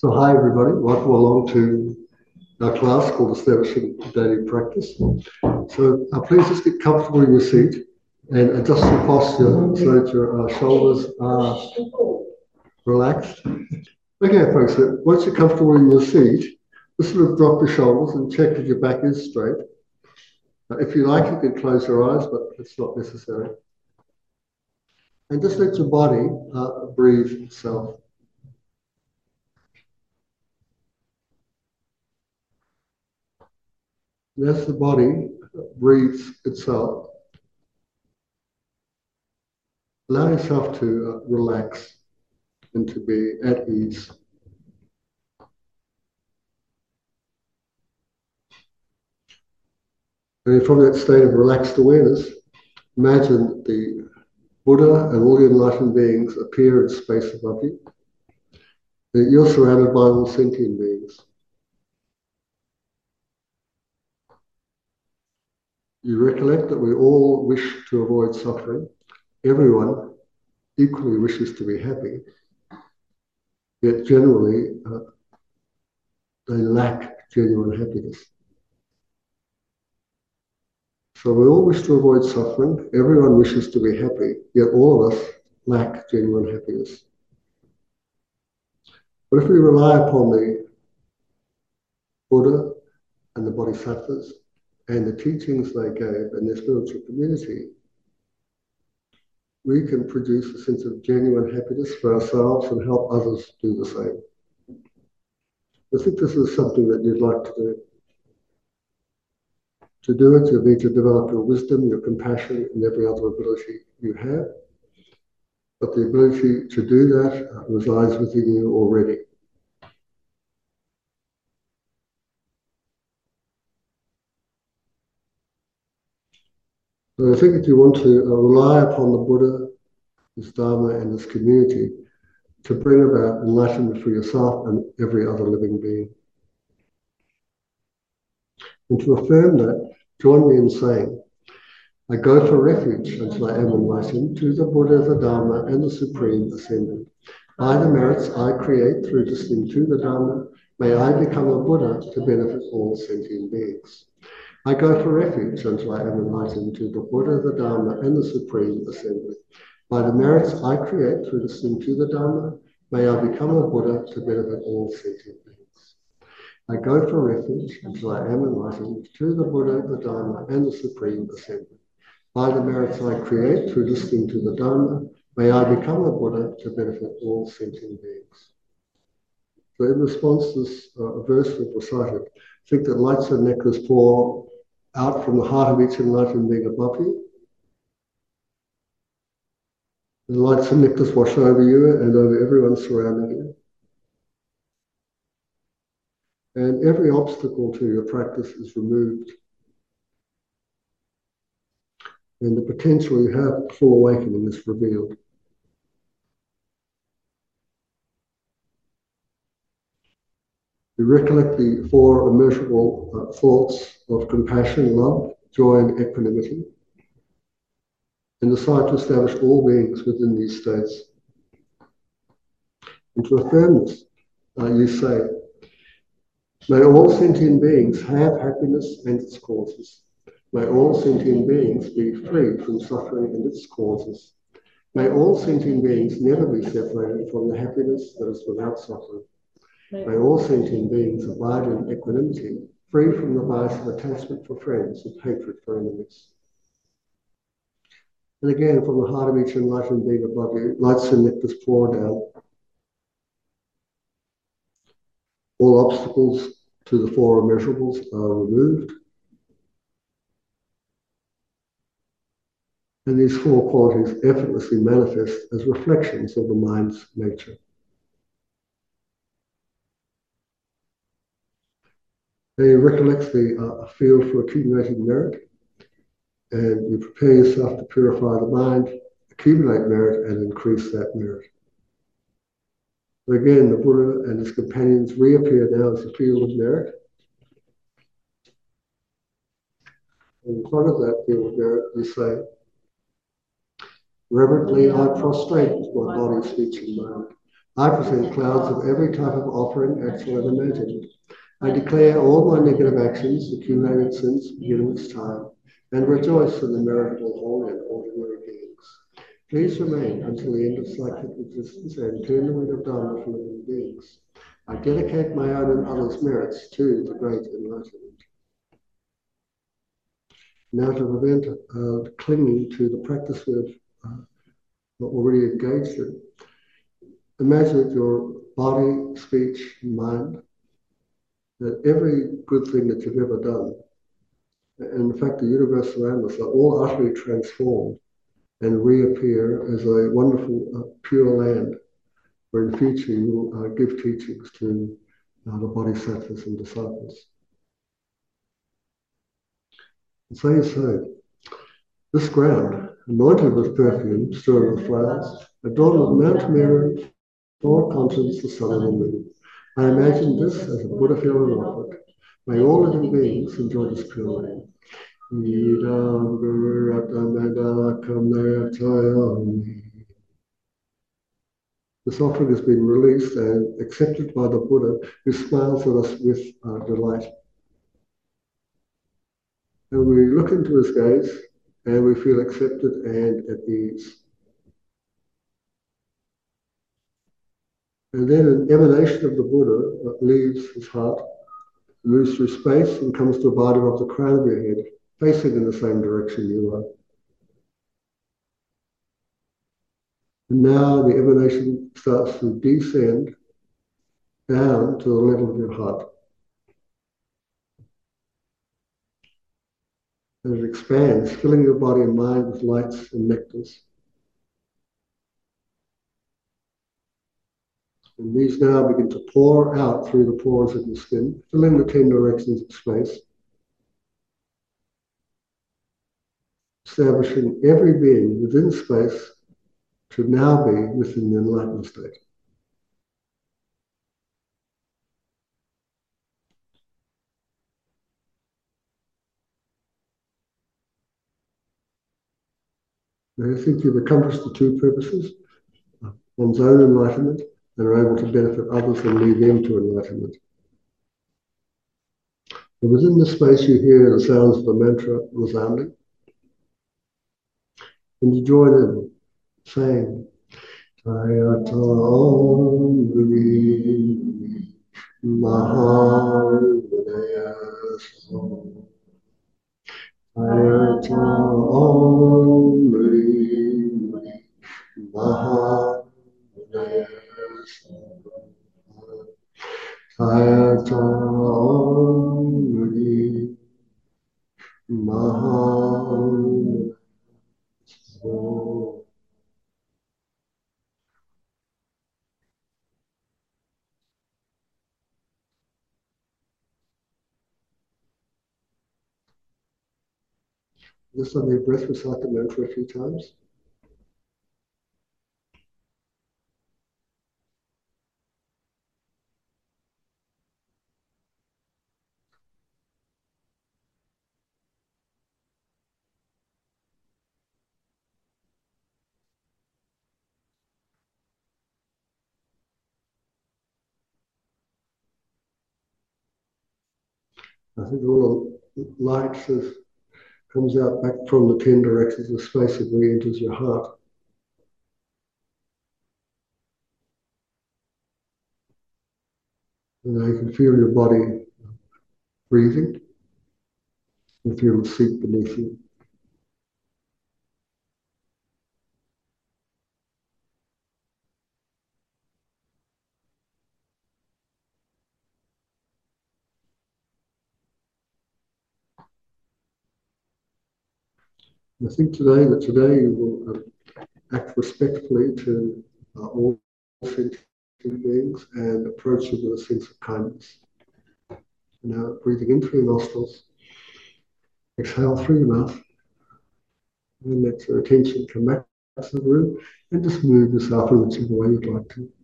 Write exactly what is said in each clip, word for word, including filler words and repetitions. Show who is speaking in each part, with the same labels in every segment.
Speaker 1: So hi everybody, welcome along to our class called Establishing Daily Practice. So uh, please just get comfortable in your seat and adjust your posture so that your uh, shoulders are relaxed. Okay folks, so once you're comfortable in your seat, just sort of drop your shoulders and check that your back is straight. Uh, if you like, you can close your eyes, but it's not necessary. And just let your body uh, breathe itself. And as the body breathes itself, allow yourself to uh, relax and to be at ease. And from that state of relaxed awareness, imagine the Buddha and all the enlightened beings appear in space above you. That you're surrounded by all sentient beings. You recollect that we all wish to avoid suffering. Everyone equally wishes to be happy. Yet generally, uh, they lack genuine happiness. So we all wish to avoid suffering. Everyone wishes to be happy. Yet all of us lack genuine happiness. But if we rely upon the Buddha and the Bodhisattvas and the teachings they gave and their spiritual community, we can produce a sense of genuine happiness for ourselves and help others do the same. I think this is something that you'd like to do. To do it, you need to develop your wisdom, your compassion, and every other ability you have. But the ability to do that resides within you already. So I think if you want to uh, rely upon the Buddha, his Dharma, and his community to bring about enlightenment for yourself and every other living being. And to affirm that, join me in saying, I go for refuge until I am enlightened to the Buddha, the Dharma, and the Supreme Ascendant. By the merits I create through listening to the Dharma, may I become a Buddha to benefit all sentient beings. I go for refuge until I am enlightened to the Buddha, the Dharma, and the Supreme Assembly. By the merits I create through listening to the Dharma, may I become a Buddha to benefit all sentient beings. I go for refuge until I am enlightened to the Buddha, the Dharma, and the Supreme Assembly. By the merits I create through listening to the Dharma, may I become a Buddha to benefit all sentient beings. So in response to this uh, verse we've recited, think that lights and necklace pour out from the heart of each enlightened being above you. The lights and necklace wash over you and over everyone surrounding you. And every obstacle to your practice is removed. And the potential you have for awakening is revealed. You recollect the four immeasurable uh, thoughts of compassion, love, joy, and equanimity, and decide to establish all beings within these states. And to affirm this, uh, you say, may all sentient beings have happiness and its causes. May all sentient beings be free from suffering and its causes. May all sentient beings never be separated from the happiness that is without suffering. May all sentient beings abide in equanimity, free from the bias of attachment for friends and hatred for enemies. And again, from the heart of each enlightened being above you, lights and nectar pour down. All obstacles to the four immeasurables are removed. And these four qualities effortlessly manifest as reflections of the mind's nature. And you recollect the uh, field for accumulating merit, and you prepare yourself to purify the mind, accumulate merit, and increase that merit. So again, the Buddha and his companions reappear now as a field of merit. And in front of that field of merit, you say, reverently I prostrate my body, speech, and mind. I present clouds of every type of offering, actual and imagined. I declare all my negative actions accumulated since beginning its time, and rejoice in the merit of all holy and ordinary beings. Please remain until the end of cyclic existence and turn the wind of Dharma for living beings. I dedicate my own and others' merits to the great enlightenment. Now to prevent uh, clinging to the practice we've uh, already engaged in, imagine that your body, speech, and mind, that every good thing that you've ever done, and in fact the universe around us, are all utterly transformed and reappear as a wonderful uh, pure land where in future you will uh, give teachings to uh, the bodhisattvas and disciples. And so you say, this ground, anointed with perfume, strewn with flowers, adorned with Mount Meru, four continents, the sun and the moon. I imagine this as a Buddha feeling offered. May all living beings enjoy this pure land. This offering has been released and accepted by the Buddha, who smiles at us with uh, delight. And we look into his gaze and we feel accepted and at ease. And then an emanation of the Buddha leaves his heart, moves through space and comes to abide above the crown of your head, facing in the same direction you are. And now the emanation starts to descend down to the level of your heart. And it expands, filling your body and mind with lights and nectars. And these now begin to pour out through the pores of your skin, filling the ten directions of space, establishing every being within space to now be within the enlightened state. Now you think you've accomplished the two purposes, one's own enlightenment, and are able to benefit others and lead them to enlightenment. And within this space you hear the sounds of the mantra resounding, and you join in, saying, Tayata Om Guri Mahavidaya Sam. Tayata Om Guri Mahavidaya Sam. Tayata Om Guri Mahavidaya Sam. Just on your breath, recite the mantra a few times. I think all the light says, comes out back from the ten directions of space and re-enters your heart. And now you can feel your body breathing. You feel the seat beneath you. I think today that today you will uh, act respectfully to uh, all sentient beings and approach them with a sense of kindness. And now breathing in through your nostrils, exhale through your mouth, and let your attention come back to the room and just move yourself in whichever way you'd like to.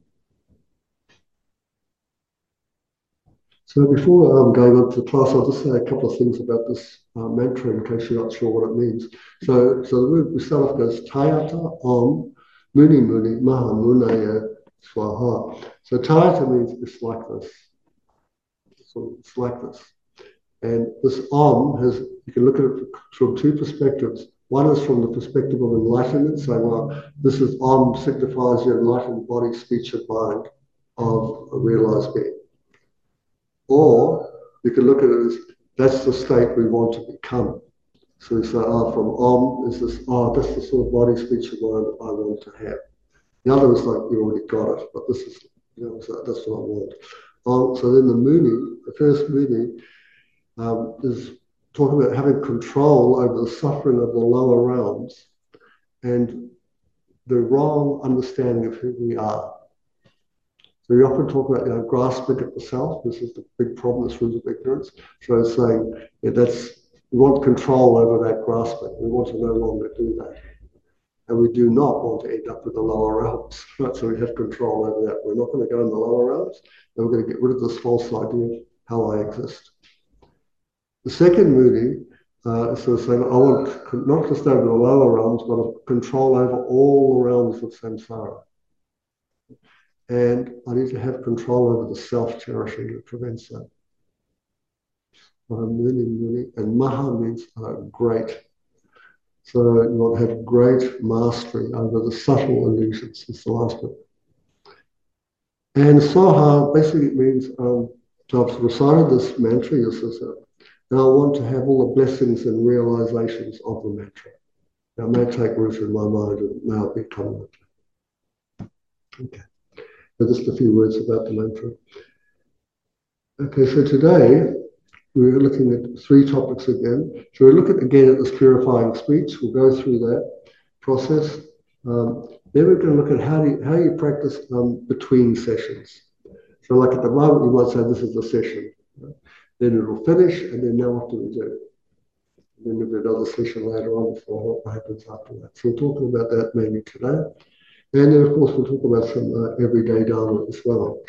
Speaker 1: So before um, going on to the class, I'll just say a couple of things about this uh, mantra in case you're not sure what it means. So, so the word we start off goes Tayata Om Muni Muni Maha Munaya Swaha. So Tayata means it's like this. So it's like this. And this Om has, you can look at it from two perspectives. One is from the perspective of enlightenment, saying, well, this is Om signifies the enlightened body, speech, and mind of a realized being. Or you can look at it as that's the state we want to become. So we say, oh, from Om is this, oh, that's the sort of body, speech, and mind I want to have. The other is like, you already got it, but this is, you know, so that's what I want. Um, so then the Muni, the first Muni, um, is talking about having control over the suffering of the lower realms and the wrong understanding of who we are. So we often talk about, you know, grasping at the self. This is the big problem, this root of ignorance. So it's saying, yeah, that's, we want control over that grasping. We want to no longer do that. And we do not want to end up with the lower realms, right? So we have control over that. We're not going to go in the lower realms, and we're going to get rid of this false idea of how I exist. The second Muni uh, is sort of saying, I want not just over the lower realms, but control over all the realms of samsara. And I need to have control over the self-cherishing that prevents that. Muni, Muni, and Maha means uh, great. So you want to have great mastery over the subtle illusions. It's the last bit. And Soha basically means, um, so I've recited this mantra, and I want to have all the blessings and realizations of the mantra. Now, it may take root in my mind and now become mantra. Okay. So just a few words about the mantra. Okay, so today we're looking at three topics again. So we're looking again at this purifying speech. We'll go through that process. Um, then we're going to look at how, do you, how you practice um, between sessions. So like at the moment, you might say this is a session. Right? Then it'll finish, and then now what do we do? And then there'll be another session later on for what happens after that. So we're talking about that mainly today. And then, of course, we'll talk about some uh, everyday Dharma as well.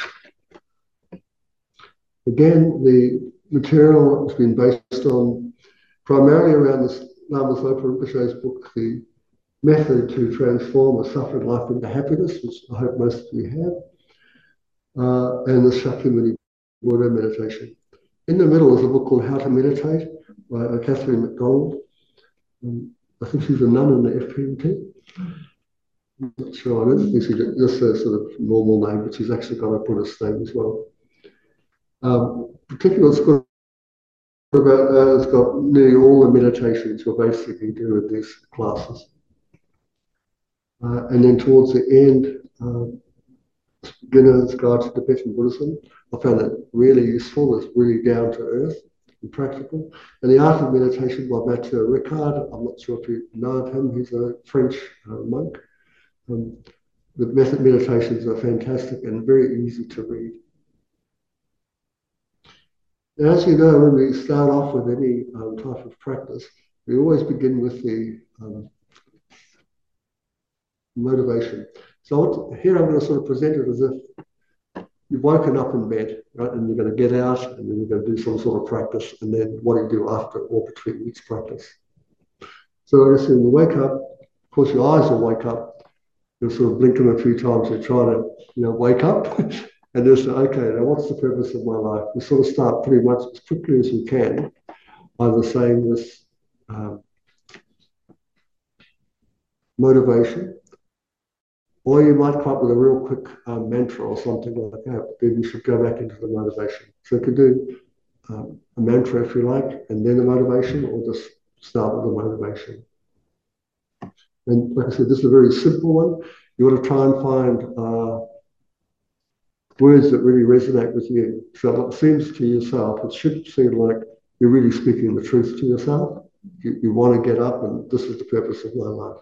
Speaker 1: Again, the material has been based on primarily around this Lama Zopa Rinpoche's book, The Method to Transform a Suffering Life into Happiness, which I hope most of you have, uh, and the Shakyamuni Buddha meditation. In the middle is a book called How to Meditate by uh, Catherine McDonald. Um, I think she's a nun in the F P M T. I'm not sure on it. This is just a sort of normal name, but she's actually got a Buddhist name as well. Um, particularly what's good about that, it's got nearly all the meditations you'll basically do in these classes. Uh, and then towards the end, um, Beginner's Guide to Tibetan Buddhism. I found it really useful. It's really down to earth and practical. And The Art of Meditation by Mathieu Ricard. I'm not sure if you know of him. He's a French uh, monk. Um, the method meditations are fantastic and very easy to read. Now, as you know, when we start off with any um, type of practice, we always begin with the um, motivation. So here I'm going to sort of present it as if you've woken up in bed, right? And you're going to get out and then you're going to do some sort of practice. And then what do you do after or between each practice? So as you wake up, of course, your eyes will wake up. You'll sort of blink them a few times. You try to, you know, wake up and just say, okay, now what's the purpose of my life? You sort of start pretty much as quickly as you can, either saying this um, motivation, or you might come up with a real quick um, mantra or something like that, but then you should go back into the motivation. So you could do um, a mantra if you like, and then the motivation, or just start with the motivation. And like I said, this is a very simple one. You want to try and find uh, words that really resonate with you. So it seems to yourself, it should seem like you're really speaking the truth to yourself. You, you want to get up and this is the purpose of my life.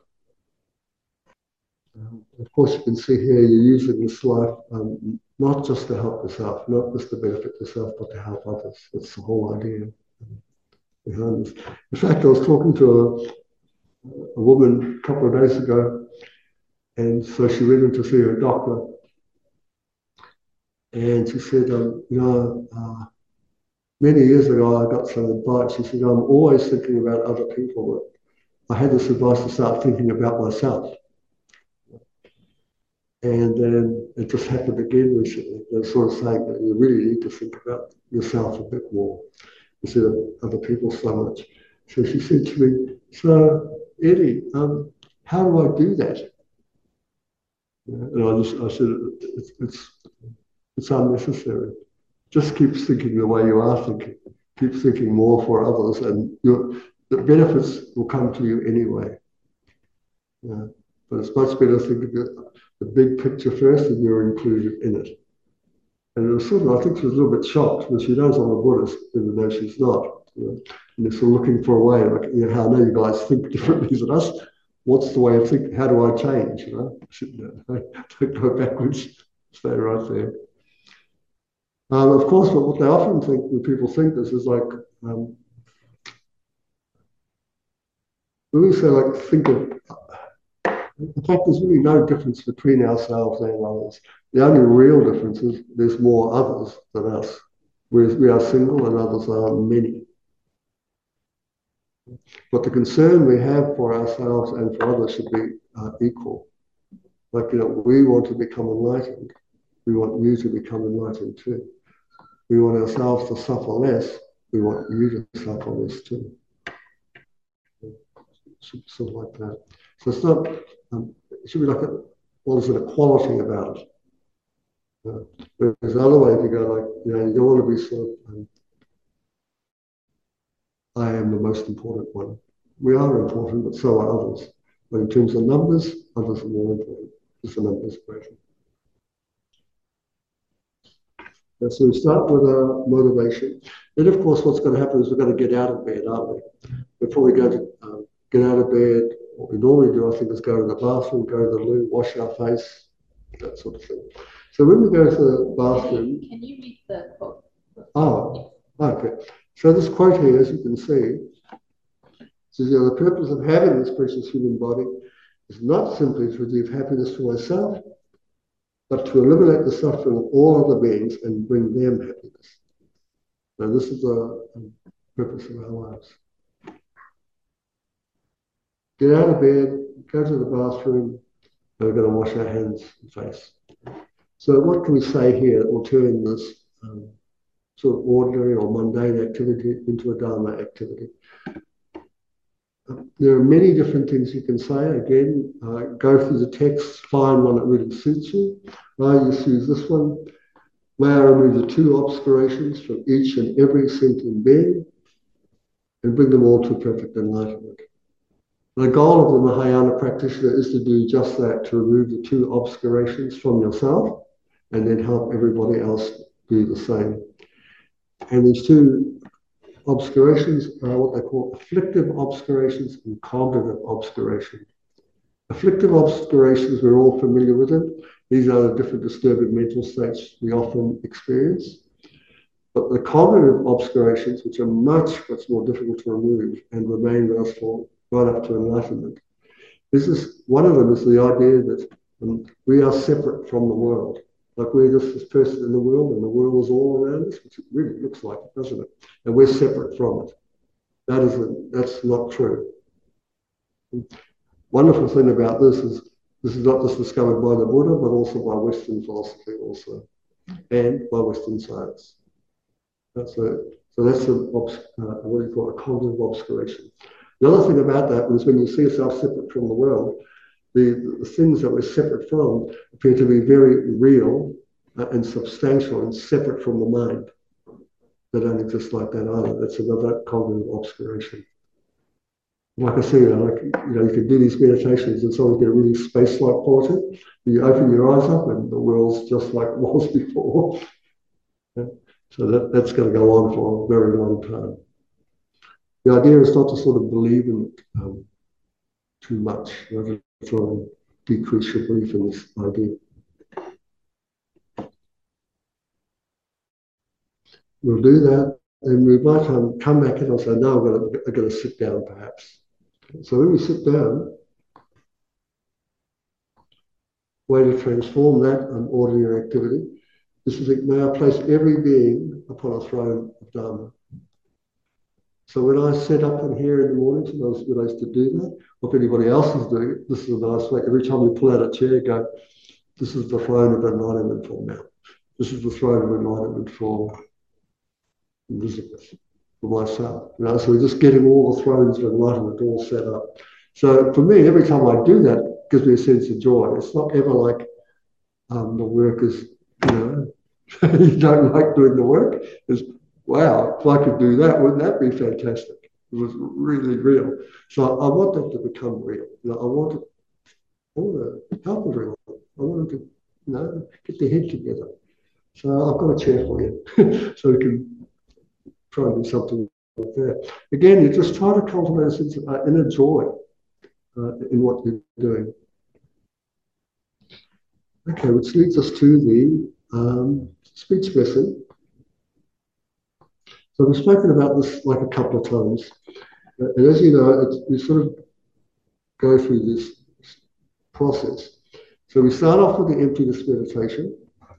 Speaker 1: Um, of course, you can see here you're using this life um, not just to help yourself, not just to benefit yourself, but to help others. That's the whole idea behind this. In fact, I was talking to a, a woman a couple of days ago, and so she went in to see her doctor, and she said, um, you know, uh, many years ago I got some advice. She said, I'm always thinking about other people. I had this advice to start thinking about myself. And then it just happened again recently. They're sort of saying that you really need to think about yourself a bit more instead of other people so much. So she said to me, so Eddie, um, how do I do that? Yeah, and I just I said it's, it's it's unnecessary. Just keep thinking the way you are thinking. Keep thinking more for others, and your the benefits will come to you anyway. Yeah. But it's much better to think of the, the big picture first, and you're included in it. And it was sort of, I think she was a little bit shocked when she knows I'm a Buddhist, even though she's not. You know? And they're sort of looking for a way, like, you know, how I know you guys think differently than us. What's the way of thinking? How do I change? You know, don't go backwards, stay right there. Um, of course, but what they often think, when people think this, is like, um, when we say like, think of, in fact, there's really no difference between ourselves and others. The only real difference is there's more others than us, whereas we are single and others are many. But the concern we have for ourselves and for others should be uh, equal. Like, you know, we want to become enlightened. We want you to become enlightened too. We want ourselves to suffer less. We want you to suffer less too. Something like that. So it's not, um, it should be like a, well, there's an equality about it. Uh, there's another way to go, like, you know, you don't want to be sort of, um, I am the most important one. We are important, but so are others. But in terms of numbers, others are more important. It's a numbers question. Uh, so we start with our motivation. Then, of course, what's going to happen is we're going to get out of bed, aren't we? Before we go to um, get out of bed, what we normally do, I think, is go to the bathroom, go to the loo, wash our face, that sort of thing. So when we go to the bathroom...
Speaker 2: Can you read the quote?
Speaker 1: Oh, okay. So this quote here, as you can see, says, you know, the purpose of having this precious human body is not simply to achieve happiness for myself, but to eliminate the suffering of all other beings and bring them happiness. Now, this is the um, purpose of our lives. Get out of bed, go to the bathroom, and we're going to wash our hands and face. So what can we say here that will turn this um, sort of ordinary or mundane activity into a Dharma activity? There are many different things you can say. Again, uh, go through the text, find one that really suits you. I just use this one. May I remove the two obscurations from each and every sentient being and bring them all to perfect enlightenment. The goal of the Mahayana practitioner is to do just that, to remove the two obscurations from yourself and then help everybody else do the same. And these two obscurations are what they call afflictive obscurations and cognitive obscurations. Afflictive obscurations, we're all familiar with them. These are the different disturbing mental states we often experience. But the cognitive obscurations, which are much, much more difficult to remove and remain with us for right up to enlightenment. This is, one of them is the idea that um, we are separate from the world. Like we're just this person in the world and the world is all around us, which it really looks like it, doesn't it? And we're separate from it. That is a, that's not true. Wonderful thing about this is this is not just discovered by the Buddha, but also by Western philosophy also, and by Western science. That's a, so that's a, uh, what do you call it, a cognitive obscuration. The other thing about that is when you see yourself separate from the world, the, the things that we're separate from appear to be very real uh, and substantial and separate from the mind. They don't exist like that either. That's another cognitive obscuration. Like I say, you know, like, you know, you can do these meditations and sometimes get a really space-like quality. You open your eyes up and the world's just like it was before. Yeah. So that, that's going to go on for a very long time. The idea is not to sort of believe in it um, too much, you know, to try and decrease your belief in this idea. We'll do that, and we might um, come back in and say, no, I'm going to, I'm going to sit down perhaps. So when we sit down, way to transform that um, ordinary activity is to think, may I place every being upon a throne of Dharma. So when I set up in here in the mornings, when I was, when I used to do that, or if anybody else is doing it, this is a nice way. Every time we pull out a chair, go, this is the throne of enlightenment for now. This is the throne of enlightenment for Elizabeth, for myself. You know, so we're just getting all the thrones of enlightenment all set up. So for me, every time I do that, it gives me a sense of joy. It's not ever like um, the work is, you know, you don't like doing the work. It's, wow, if I could do that, wouldn't that be fantastic? It was really real. So I want that to become real. You know, I want to, I want to help everyone. I want them to, you know, get their head together. So I've got a chair for you, so we can try and do something like that. Again, you just try to cultivate a sense of uh, inner joy uh, in what you're doing. Okay, which leads us to the um, speech lesson. So we've spoken about this like a couple of times. Uh, and as you know, it's, we sort of go through this process. So we start off with the emptiness meditation.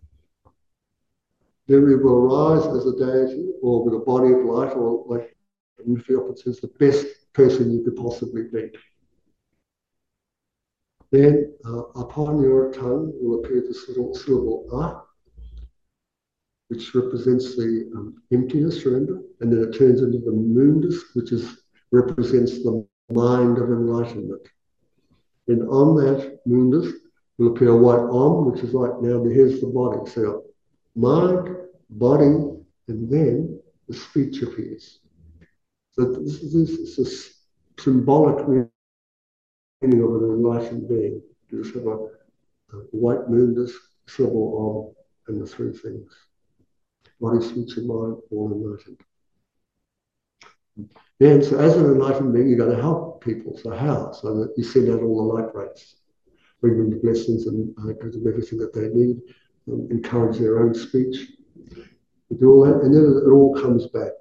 Speaker 1: Then we will arise as a deity or with a body of light, or like Muffiopet says, the best person you could possibly be. Then uh, upon your tongue will appear this little syllable ah, which represents the um, emptiness, remember? And then it turns into the mundus, which is represents the mind of enlightenment. And on that mundus will appear a white om, which is like now here's the body. So mind, body, and then the speech appears. So this is, this is a symbolic meaning of an enlightened being. You just have a, a white mundus, syllable om, and the three things. Body, speech, and mind, all enlightened. Then, so as an enlightened being, you're going to help people. So how? So that you send out all the light rays, bring them the blessings and uh, give them everything that they need, um, encourage their own speech. You do all that, and then it all comes back.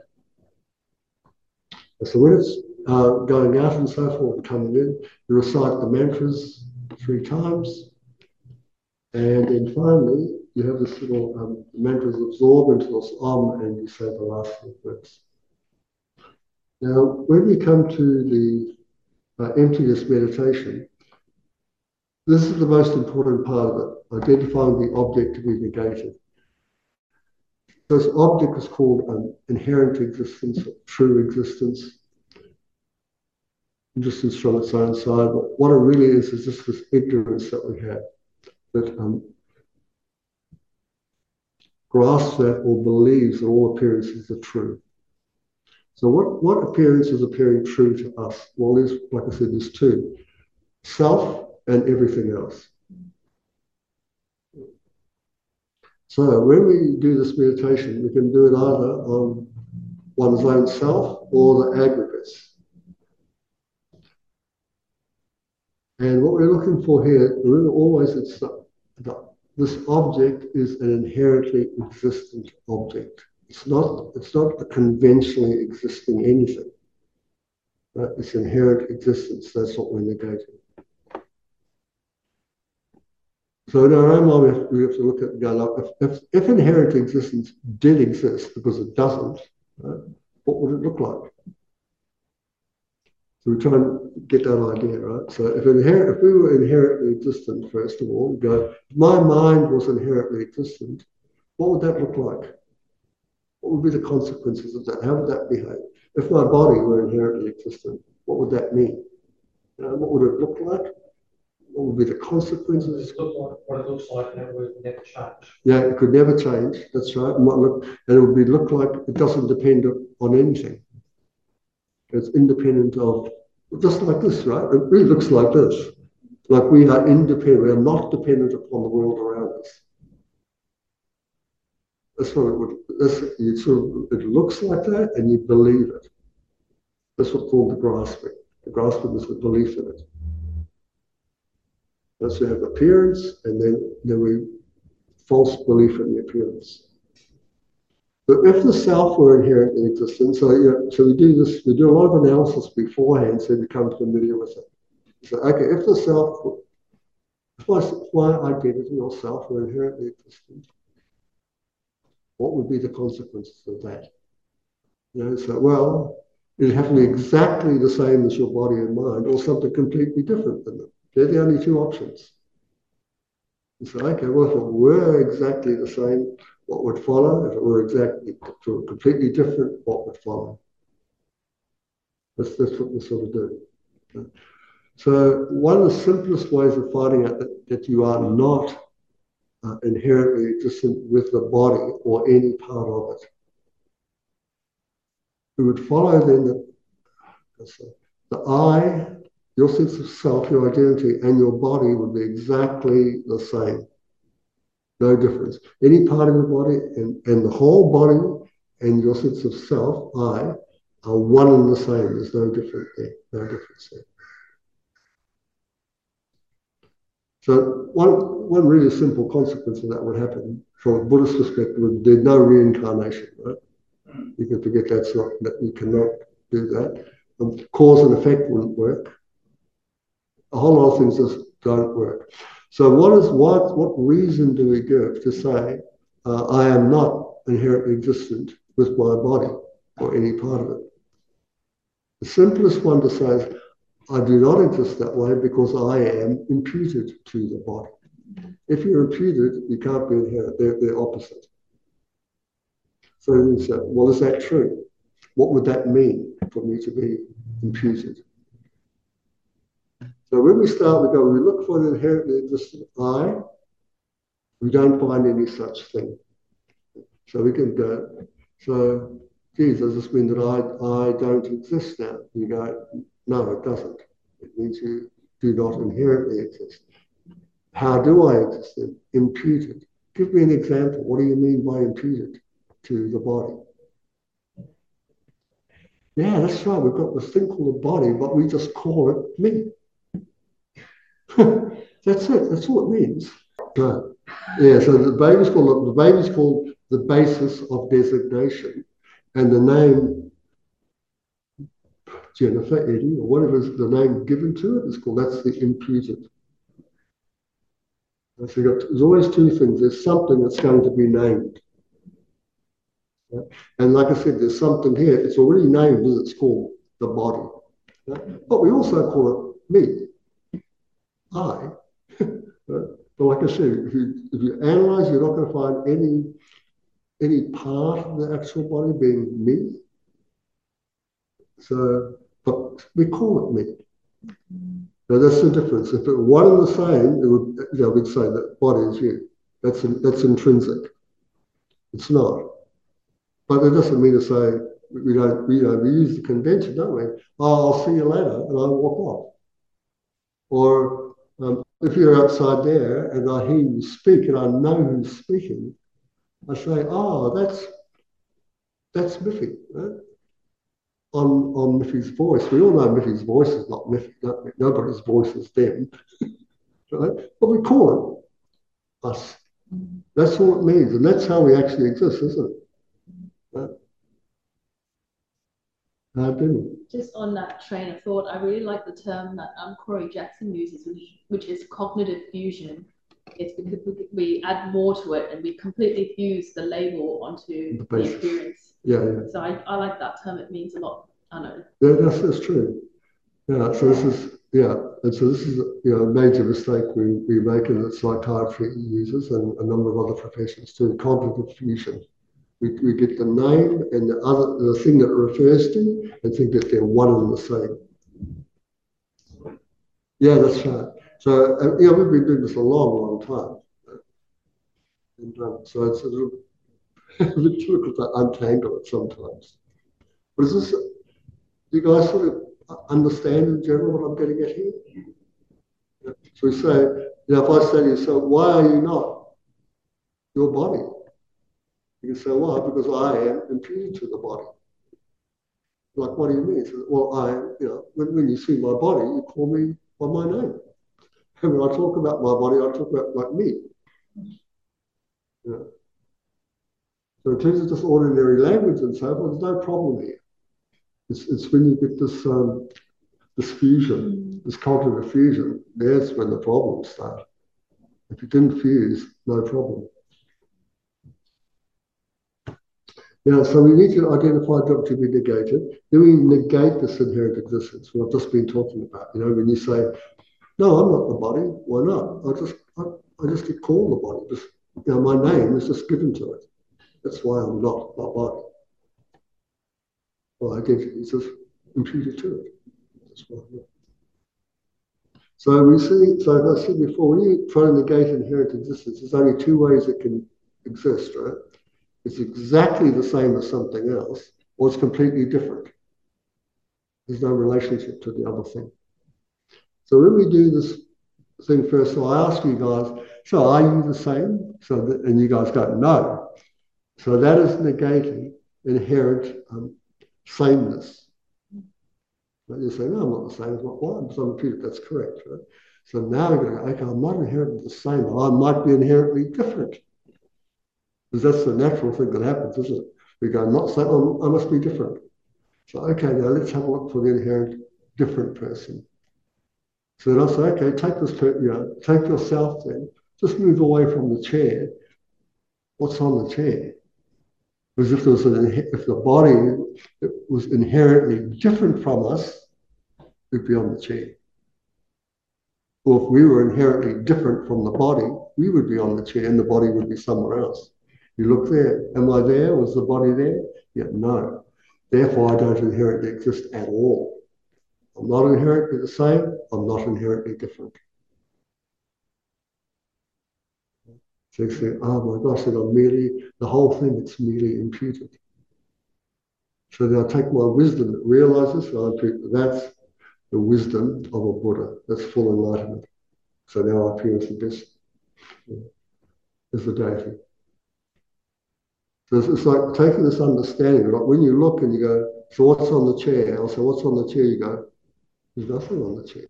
Speaker 1: So when it's uh, going out and so forth and coming in, you recite the mantras three times, and then finally you have this little um, mantras absorb into this om, and you say the last few words. Now, when we come to the uh, emptiness meditation, this is the most important part of it, identifying the object to be negated. This object is called um, inherent existence, true existence, existence from its own side. But what it really is is just this ignorance that we have that um, grasps that or believes that all appearances are true. So what, what appearance is appearing true to us? Well, there's, like I said, there's two. Self and everything else. So when we do this meditation, we can do it either on one's own self or the aggregates. And what we're looking for here, remember always it's the, the, this object is an inherently existent object. It's not, it's not a conventionally existing anything. Right? It's inherent existence. That's what we're negating. So in our own mind, we have, we have to look at and go, like, if, if, if inherent existence did exist, because it doesn't, right, what would it look like? So we try and get that idea, right? So if, inherent, if we were inherently existent, first of all, we go, if my mind was inherently existent, what would that look like? What would be the consequences of that? How would that behave? If my body were inherently existent, what would that mean? You know, what would it look like? What would be the consequences?
Speaker 2: It look like what it looks like, and it would never change.
Speaker 1: Yeah, it could never change. That's right. And, what look, and it would be look like it doesn't depend on anything. It's independent of, just like this, right? It really looks like this. Like we are independent. We are not dependent upon the world around us. That's what it would. That's you sort of. It looks like that, and you believe it. That's what's called the grasping. The grasping is the belief in it. That's we have appearance, and then then we false belief in the appearance. But if the self were inherent in existence, so you know, so we do this. We do a lot of analysis beforehand, so we become familiar with it. So okay, if the self, if my, if my identity or self were inherently existent, what would be the consequences of that? You know, so well, it'd have to be exactly the same as your body and mind, or something completely different than them. They're the only two options. You say, okay, well, if it were exactly the same, what would follow? If it were exactly completely different, what would follow? That's, that's what we sort of do. So one of the simplest ways of finding out that, that you are not uh, inherently existent with the body or any part of it, it would follow then that the I, your sense of self, your identity, and your body would be exactly the same. No difference. Any part of your body and, and the whole body and your sense of self, I, are one and the same. There's no difference there. No difference there. So one, one really simple consequence of that would happen from a Buddhist perspective would there's no reincarnation, right? You can forget that's not, that you cannot do that. Um, cause and effect wouldn't work. A whole lot of things just don't work. So what is what what reason do we give to say uh, I am not inherently existent with my body or any part of it? The simplest one to say is I do not exist that way because I am imputed to the body. If you're imputed, you can't be inherent. They're, they're opposite. So you say, well, is that true? What would that mean for me to be imputed? So when we start, we go, we look for an inherently existent I, we don't find any such thing. So we can go, so, geez, does this mean that I, I don't exist now? You go, no, it doesn't. It means you do not inherently exist. How do I exist then? Imputed. Give me an example. What do you mean by imputed to the body? Yeah, that's right. We've got this thing called a body, but we just call it me. That's it. That's all it means. Right. Yeah. So the baby's called the baby's called the basis of designation, and the name Jennifer, Eddie, or whatever is the name given to it is called. That's the imputed. And so got, there's always two things. There's something that's going to be named, yeah? And like I said, there's something here. It's already named, as it's called the body, yeah? But we also call it me. I, but like I said, if you, if you analyze, you're not going to find any any part of the actual body being me. So, but we call it me. Now that's the difference. If it were one and the same, it would, you know, we'd say that body is you. That's that's intrinsic. It's not. But it doesn't mean to say we don't. We, you know, we use the convention, don't we? Oh, I'll see you later, and I walk off. Or um, if you're outside there and I hear you speak and I know who's speaking, I say, oh, that's that's Miffy. Right? On on Miffy's voice. We all know Miffy's voice is not Miffy. Nobody's voice is them. Right? But we call it us. That's all it means. And that's how we actually exist, isn't it? Right? How do
Speaker 3: Just on that train of thought, I really like the term that um, Corey Jackson uses, which, which is cognitive fusion. It's because we, we add more to it and we completely fuse the label onto the, the appearance.
Speaker 1: Yeah, yeah.
Speaker 3: So I, I like that term. It means a lot. I know.
Speaker 1: Yeah, that's, that's true. Yeah, so this is, yeah, and so this is, you know, a major mistake we, we make and that psychiatry uses and a number of other professions too, cognitive fusion. We, we get the name and the other the thing that it refers to and think that they're one and the same. Yeah, that's right. So, uh, yeah, we've been doing this a long, long time. And um, so it's a little, a little difficult to untangle it sometimes. But is this, do you guys sort of understand in general what I'm getting at here? Yeah. So we say, you know, if I say to you, so why are you not your body? You can say, why? Because I am imputed to the body. Like, what do you mean? So, well, I, you know, when, when you see my body, you call me by my name. And when I talk about my body, I talk about like me. Yeah. So in terms of just ordinary language and so forth, there's no problem here. It's, it's when you get this um, this fusion, this cognitive fusion, that's when the problems start. If you didn't fuse, no problem. Yeah, so we need to identify them to be negated. Then we negate this inherent existence, what I've just been talking about. You know, when you say, no, I'm not the body, why not? I just, I, I just get called the body. Just, you know, my name is just given to it. That's why I'm not my body. Well, I get it's just imputed to it. That's why I'm not. So we see, so as I said before, when you try to negate inherent existence, there's only two ways it can exist, right? It's exactly the same as something else, or it's completely different. There's no relationship to the other thing. So when we do this thing first, so I ask you guys, so are you the same? So that, and you guys go, no. So that is negating inherent um, sameness. But you say, no, I'm not the same as what one, because I'm imputed. That's correct, right? So now you're going, okay, I'm not inherently the same, but I might be inherently different. Because that's the natural thing that happens, isn't it? We go, not so, oh, I must be different. So, okay, now let's have a look for the inherent different person. So then I'll say, okay, take this, you know, take yourself then, just move away from the chair. What's on the chair? Because if there was an, if the body was inherently different from us, we'd be on the chair. Or if we were inherently different from the body, we would be on the chair and the body would be somewhere else. You look there, am I there? Was the body there? Yeah, no. Therefore, I don't inherently exist at all. I'm not inherently the same, I'm not inherently different. So you say, oh my gosh, I'm merely, the whole thing, it's merely imputed. So then I take my wisdom that realizes, so I impute, that's the wisdom of a Buddha, that's full enlightenment. So now I appear as the best, as the deity. So it's, it's like taking this understanding, like when you look and you go, so what's on the chair? I'll say, what's on the chair? You go, there's nothing on the chair.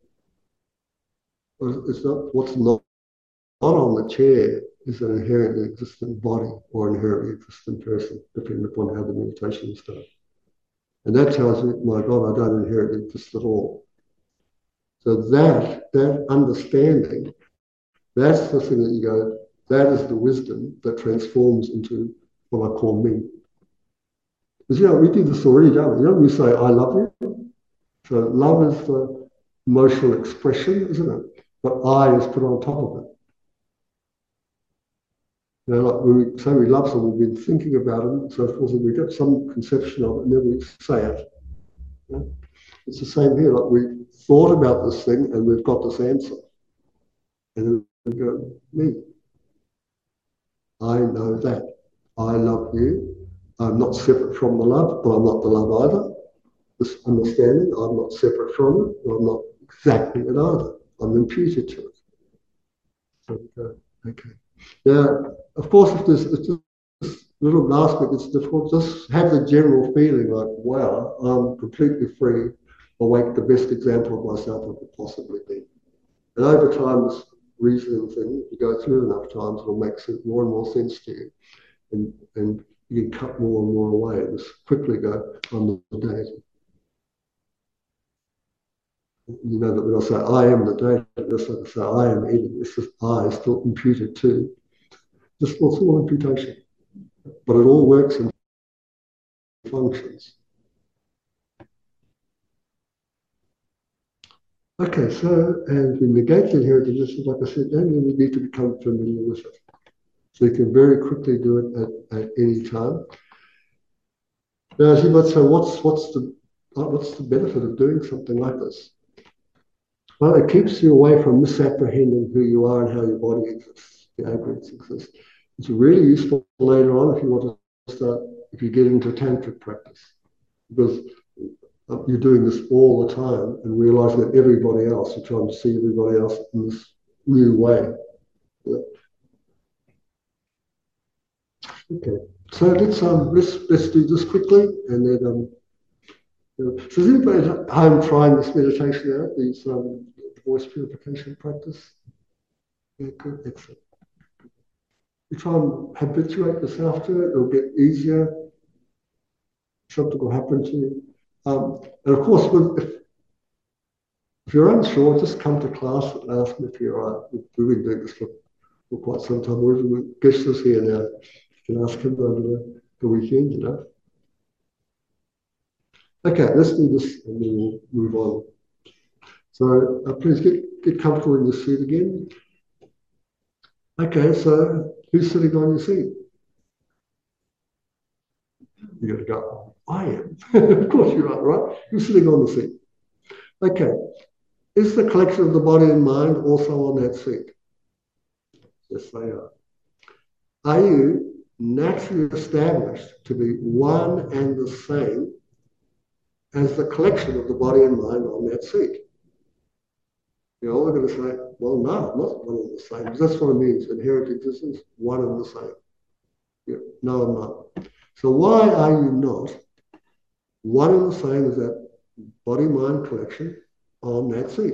Speaker 1: It's not, what's not, not on the chair is an inherently existent body or inherently existent person, depending upon how the meditation is done. And that tells me, my God, I don't inherently exist at all. So that, that understanding, that's the thing that you go, that is the wisdom that transforms into what I call me. Because, you know, we do this already, don't we? You know, we say, I love you. So love is the emotional expression, isn't it? But I is put on top of it. You know, like when we say we love someone, we've been thinking about them and so forth, and we get some conception of it, and then we say it. You know? It's the same here. Like we thought about this thing, and we've got this answer. And then we go, me. I know that. I love you. I'm not separate from the love, but I'm not the love either. This understanding, I'm not separate from it, but I'm not exactly it either. I'm imputed to it. So we go, okay. Now, of course, if there's, if this little last bit, it's difficult. Just have the general feeling like, wow, I'm completely free, awake, the best example of myself I could possibly be. And over time, this reasoning thing, if you go through enough times, it'll make more and more sense to you. And, and you can cut more and more away and just quickly go, I'm the deity. You know that when I say I am the deity, just like I say I am eating, it's just I still imputed to. Just well, it's all imputation. But it all works and functions. Okay, so, and we negate the inherent existence, like I said, and then we need to become familiar with it. So you can very quickly do it at, at any time. Now, as you might say, what's, what's, the, what's the benefit of doing something like this? Well, it keeps you away from misapprehending who you are and how your body exists, the aggregates exist. It's really useful later on if you want to start, if you get into tantric practice, because you're doing this all the time and realizing that everybody else, you're trying to see everybody else in this new way. Yeah. Okay, so let's um let's let's do this quickly, and then um. So is anybody at home trying this meditation out? These um voice purification practice? Yeah, good, excellent. You try and habituate yourself to it, it'll get easier. Something will happen to you. Um, and of course, with, if, if you're unsure, just come to class and ask me if you're right. We've been doing this for, for quite some time. We've guest is here now. You can ask him over the, the weekend, you know. Okay, let's do this and then we'll move on. So uh, please get, get comfortable in your seat again. Okay, so who's sitting on your seat? You're going to go, I am. Of course you are, right? Who's sitting on the seat? Okay, is the collection of the body and mind also on that seat? Yes, they are. Are you naturally established to be one and the same as the collection of the body and mind on that seat? You're all going to say, well, no, I'm not one and the same. Because that's what it means, inherent existence, one and the same. Yeah, no, I'm not. So why are you not one and the same as that body-mind collection on that seat?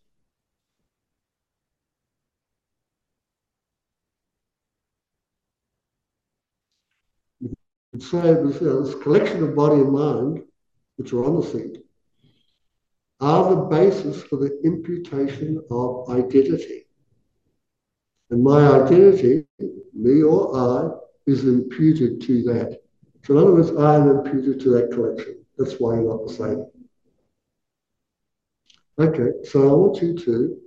Speaker 1: You'd say this, you know, this collection of body and mind, which are on the seat, are the basis for the imputation of identity. And my identity, me or I, is imputed to that. So in other words, I am imputed to that collection. That's why you're not the same. Okay, so I want you to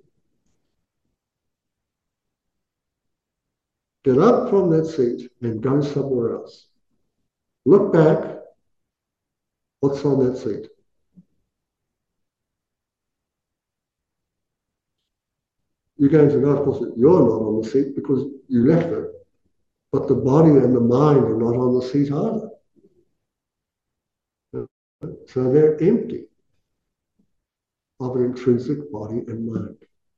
Speaker 1: get up from that seat and go somewhere else. Look back, what's on that seat? You're going to know, of course, that you're not on the seat because you left it. But the body and the mind are not on the seat either. So they're empty of an intrinsic body and mind.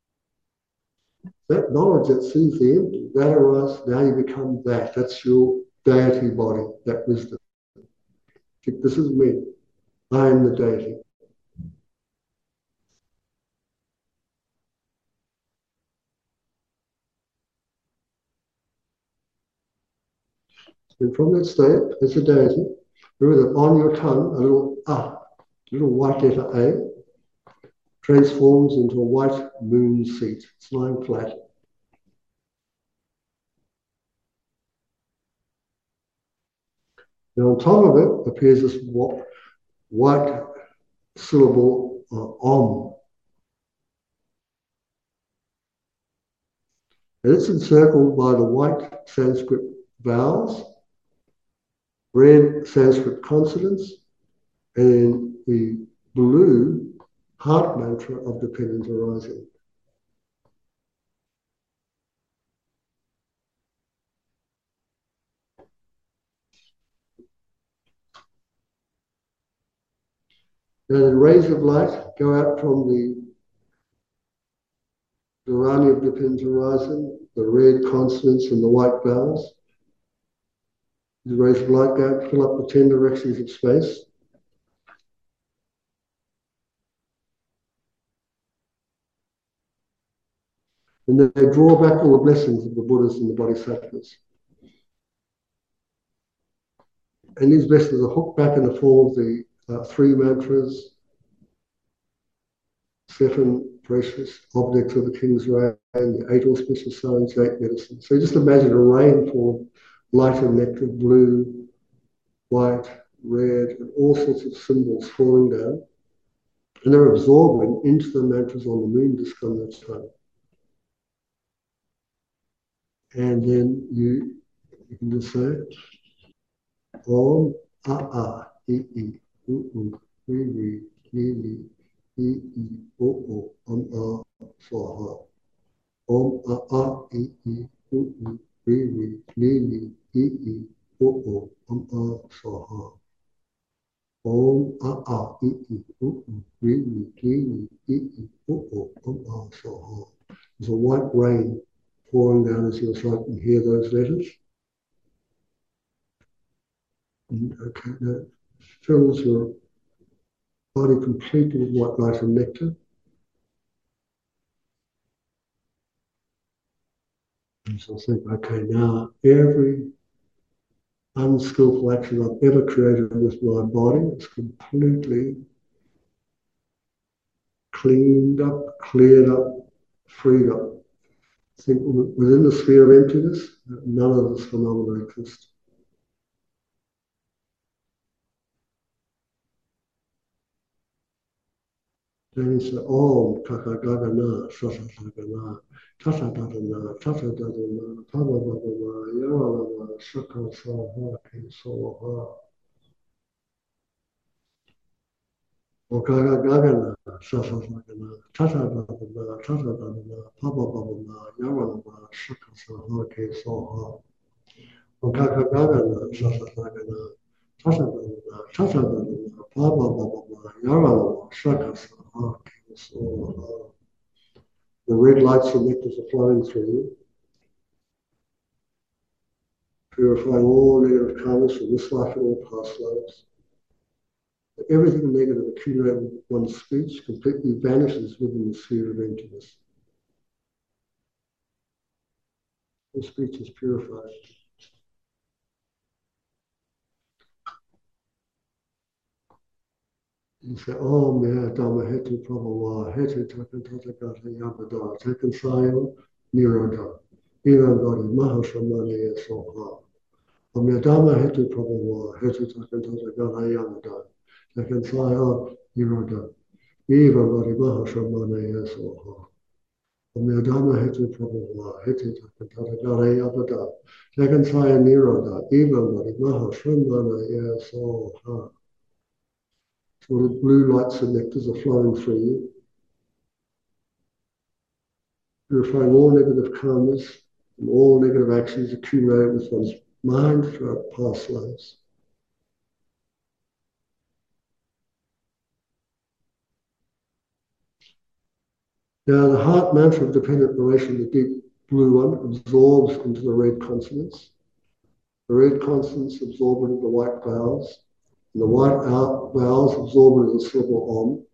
Speaker 1: That knowledge that sees the empty, that arises, now you become that. That's your deity body, that wisdom. This is me. I am the deity. And from that state, as a deity, remember that on your tongue, a little ah, a little white letter A, transforms into a white moon seat. It's lying flat. Now on top of it appears this white syllable uh, Om. And it's encircled by the white Sanskrit vowels, red Sanskrit consonants, and the blue heart mantra of dependent arising. Now the rays of light go out from the Dharani of dependent arising, the red consonants and the white vowels. The rays of light go out, fill up the ten directions of space. And then they draw back all the blessings of the Buddhas and the Bodhisattvas. And these blessings are hooked back in the form of the uh, three mantras, seven precious objects of the King's Reign, the eight auspicious signs, the eight medicines. So just imagine a rainfall of light and nectar, blue, white, red, and all sorts of symbols falling down. And they're absorbing into the mantras on the moon disk on that time. And then you, you can just say, Om, A, A, E, E, U, U, Ri, Ri, Li, Li, E, E, O, O, Om, A, Swaha. Om, A, A, E, E, U, U, Ri, Ri, Li, Li, E, E, O, O, Om, A, Swaha. Om, A, A, E, E, U, U, Ri, Ri, Li, Li, E, E, O, O, Om, A, Swaha. There's a white rain pouring down as you recite and hear those letters. And, okay, that fills your body completely with white light and nectar. And so think, okay, now every unskillful action I've ever created with my body is completely cleaned up, cleared up, freed up. Think within the sphere of emptiness, none of this phenomena exists. Then he said, Om Kaka Gagana, Sasa Sagana, Tata Dadana, Tata Dadana, Pama Babama, Yaralama, Saka Saha, Ki Soha. Okaga Gagana, Sasa Sagana, Tata Dadana, Tata Dadana, Pama Babama, Yaralama, Saka Saha, Ki Soha. Okaka Gagana, Sasa Sagana, Tata Dadana, Tata Dadana, Pama Babama, Yaralama, Saka Saha, Ki Soha. The red lights and nectars are flowing through you, purifying all negative karmas from this life and all past lives. Everything negative accumulated with one's speech completely vanishes within the sphere of emptiness. The speech is purified. You say, Oh, Mea Dhamma Hetu Prabhava, Hetu Takan Tathagata Yabada, Takan Sayo, Niroda, Iran Body, Mahashamani Soha. Om Yadama Hetu Prabhava, Hetu Takan Tathagata Yabada, Takan Sayo, Niroda, Eva Varimaha Shamana Soha. Om Yadama Hetu Prabhava, Hetu Takan Tathagata Yabada, Takan Sayo, Niroda, Eva Varimaha Shamana Soha. So the blue lights and nectars are flowing through you, purifying all negative karmas and all negative actions accumulated with one's mind throughout past lives. Now the heart mantra of dependent relation, the deep blue one, absorbs into the red consonants. The red consonants absorb into the white vowels, and the white vowels absorb into the syllable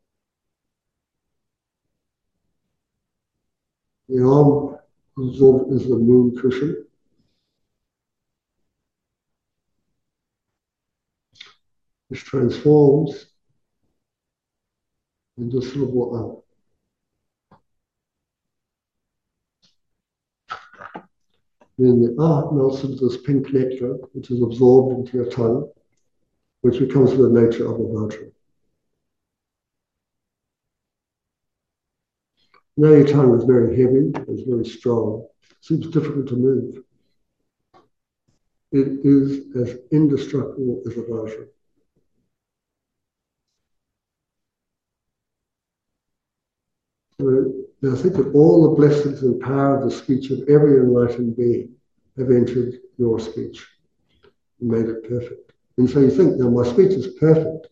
Speaker 1: Om. The Om absorbed into the moon cushion. Which transforms into the syllable Om. Then the Ah melts into this pink nectar, which is absorbed into your tongue, which becomes the nature of a mantra. Now your tongue is very heavy, it's very strong, seems difficult to move. It is as indestructible as a mantra. So now think that all the blessings and power of the speech of every enlightened being have entered your speech and made it perfect. And so you think, now my speech is perfect.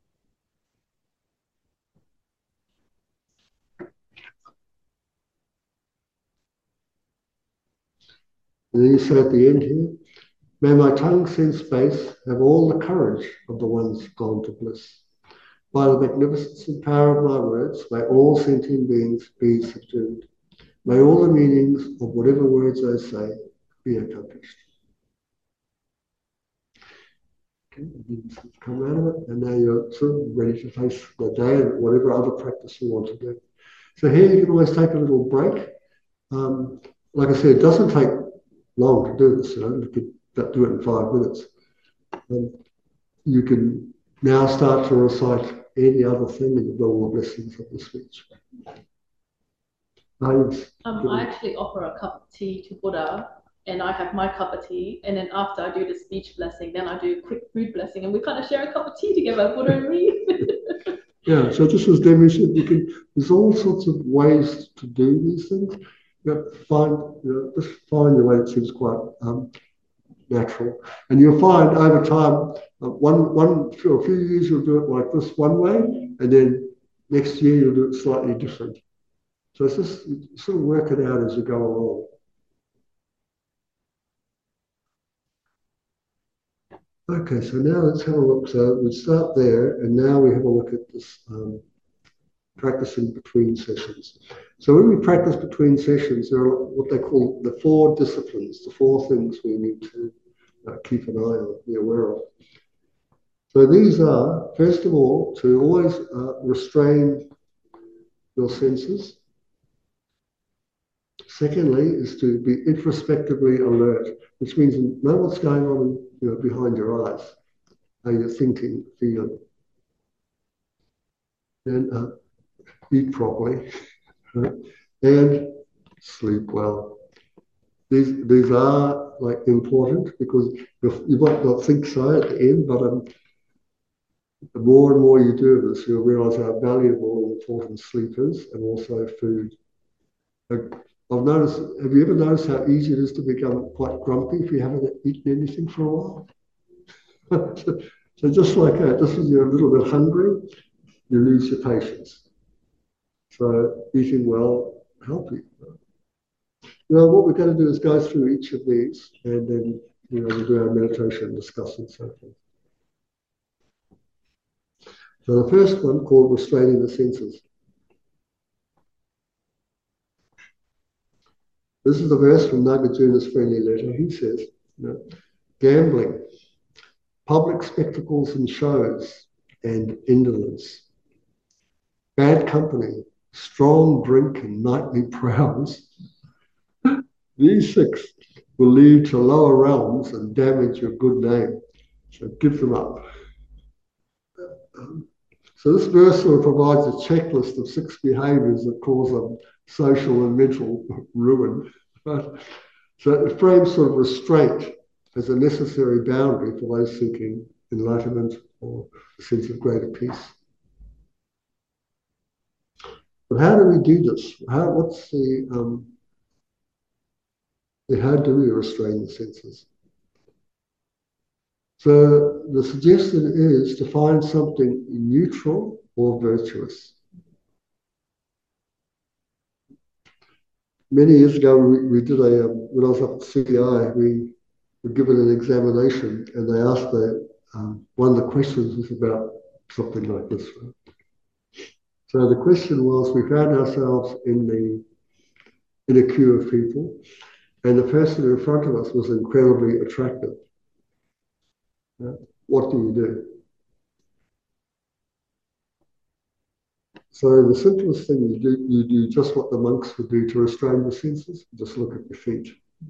Speaker 1: And then you say at the end here, may my tongue sense space have all the courage of the ones gone to bliss. By the magnificence and power of my words, may all sentient beings be subdued. May all the meanings of whatever words I say be accomplished. Okay, come out of it, and now you're sort of ready to face the day and whatever other practice you want to do. So here you can always take a little break. Um, like I said, it doesn't take long to do this. You know, you could do it in five minutes. Um, you can now start to recite any other thing and you've got all the blessings of the speech.
Speaker 3: Um, I actually offer a cup of tea to Buddha, and I have my cup of tea, and then after I do the speech blessing, then I do a quick food blessing, and we kind of share a cup of tea together, Buddha and me.
Speaker 1: Yeah, so just as Debbie said, you can, there's all sorts of ways to do these things. You know, find, you know, just find the way that seems quite um, natural. And you'll find over time, uh, one, one, for a few years you'll do it like this one way, and then next year you'll do it slightly different. So it's just you sort of work it out as you go along. Okay, so now let's have a look. So we start there, and now we have a look at this um, practicing between sessions. So when we practice between sessions, there are what they call the four disciplines, the four things we need to uh, keep an eye on, be aware of. So these are, first of all, to always uh, restrain your senses. Secondly, is to be introspectively alert, which means know what's going on, you know, behind your eyes, how you're thinking, feeling. Then uh, eat properly, and sleep well. These these are like important because you might not think so at the end, but um, the more and more you do this, you'll realize how valuable and important sleep is, and also food. Like, I've noticed, have you ever noticed how easy it is to become quite grumpy if you haven't eaten anything for a while? so, so just like that, just when you're a little bit hungry, you lose your patience. So eating well helps you. Now, what we're going to do is go through each of these, and then you know we'll do our meditation and discuss and so forth. So the first one called restraining the senses. This is the verse from Nagarjuna's friendly letter. He says, you know, gambling, public spectacles and shows, and indolence, bad company, strong drink and nightly prowls. These six will lead to lower realms and damage your good name. So give them up. So this verse sort of provides a checklist of six behaviours that cause a social and mental ruin. Right? So it frames sort of restraint as a necessary boundary for those seeking enlightenment or a sense of greater peace. But how do we do this? How, what's the, um, how do we restrain the senses? So the suggestion is to find something neutral or virtuous. Many years ago, we, we did a, um, when I was up at C I, we were given an examination and they asked the, um, one of the questions was about something like this. Right? So the question was, we found ourselves in the in a queue of people, and the person in front of us was incredibly attractive. Yeah. What do you do? So the simplest thing you do, you do just what the monks would do to restrain the senses. Just look at your feet.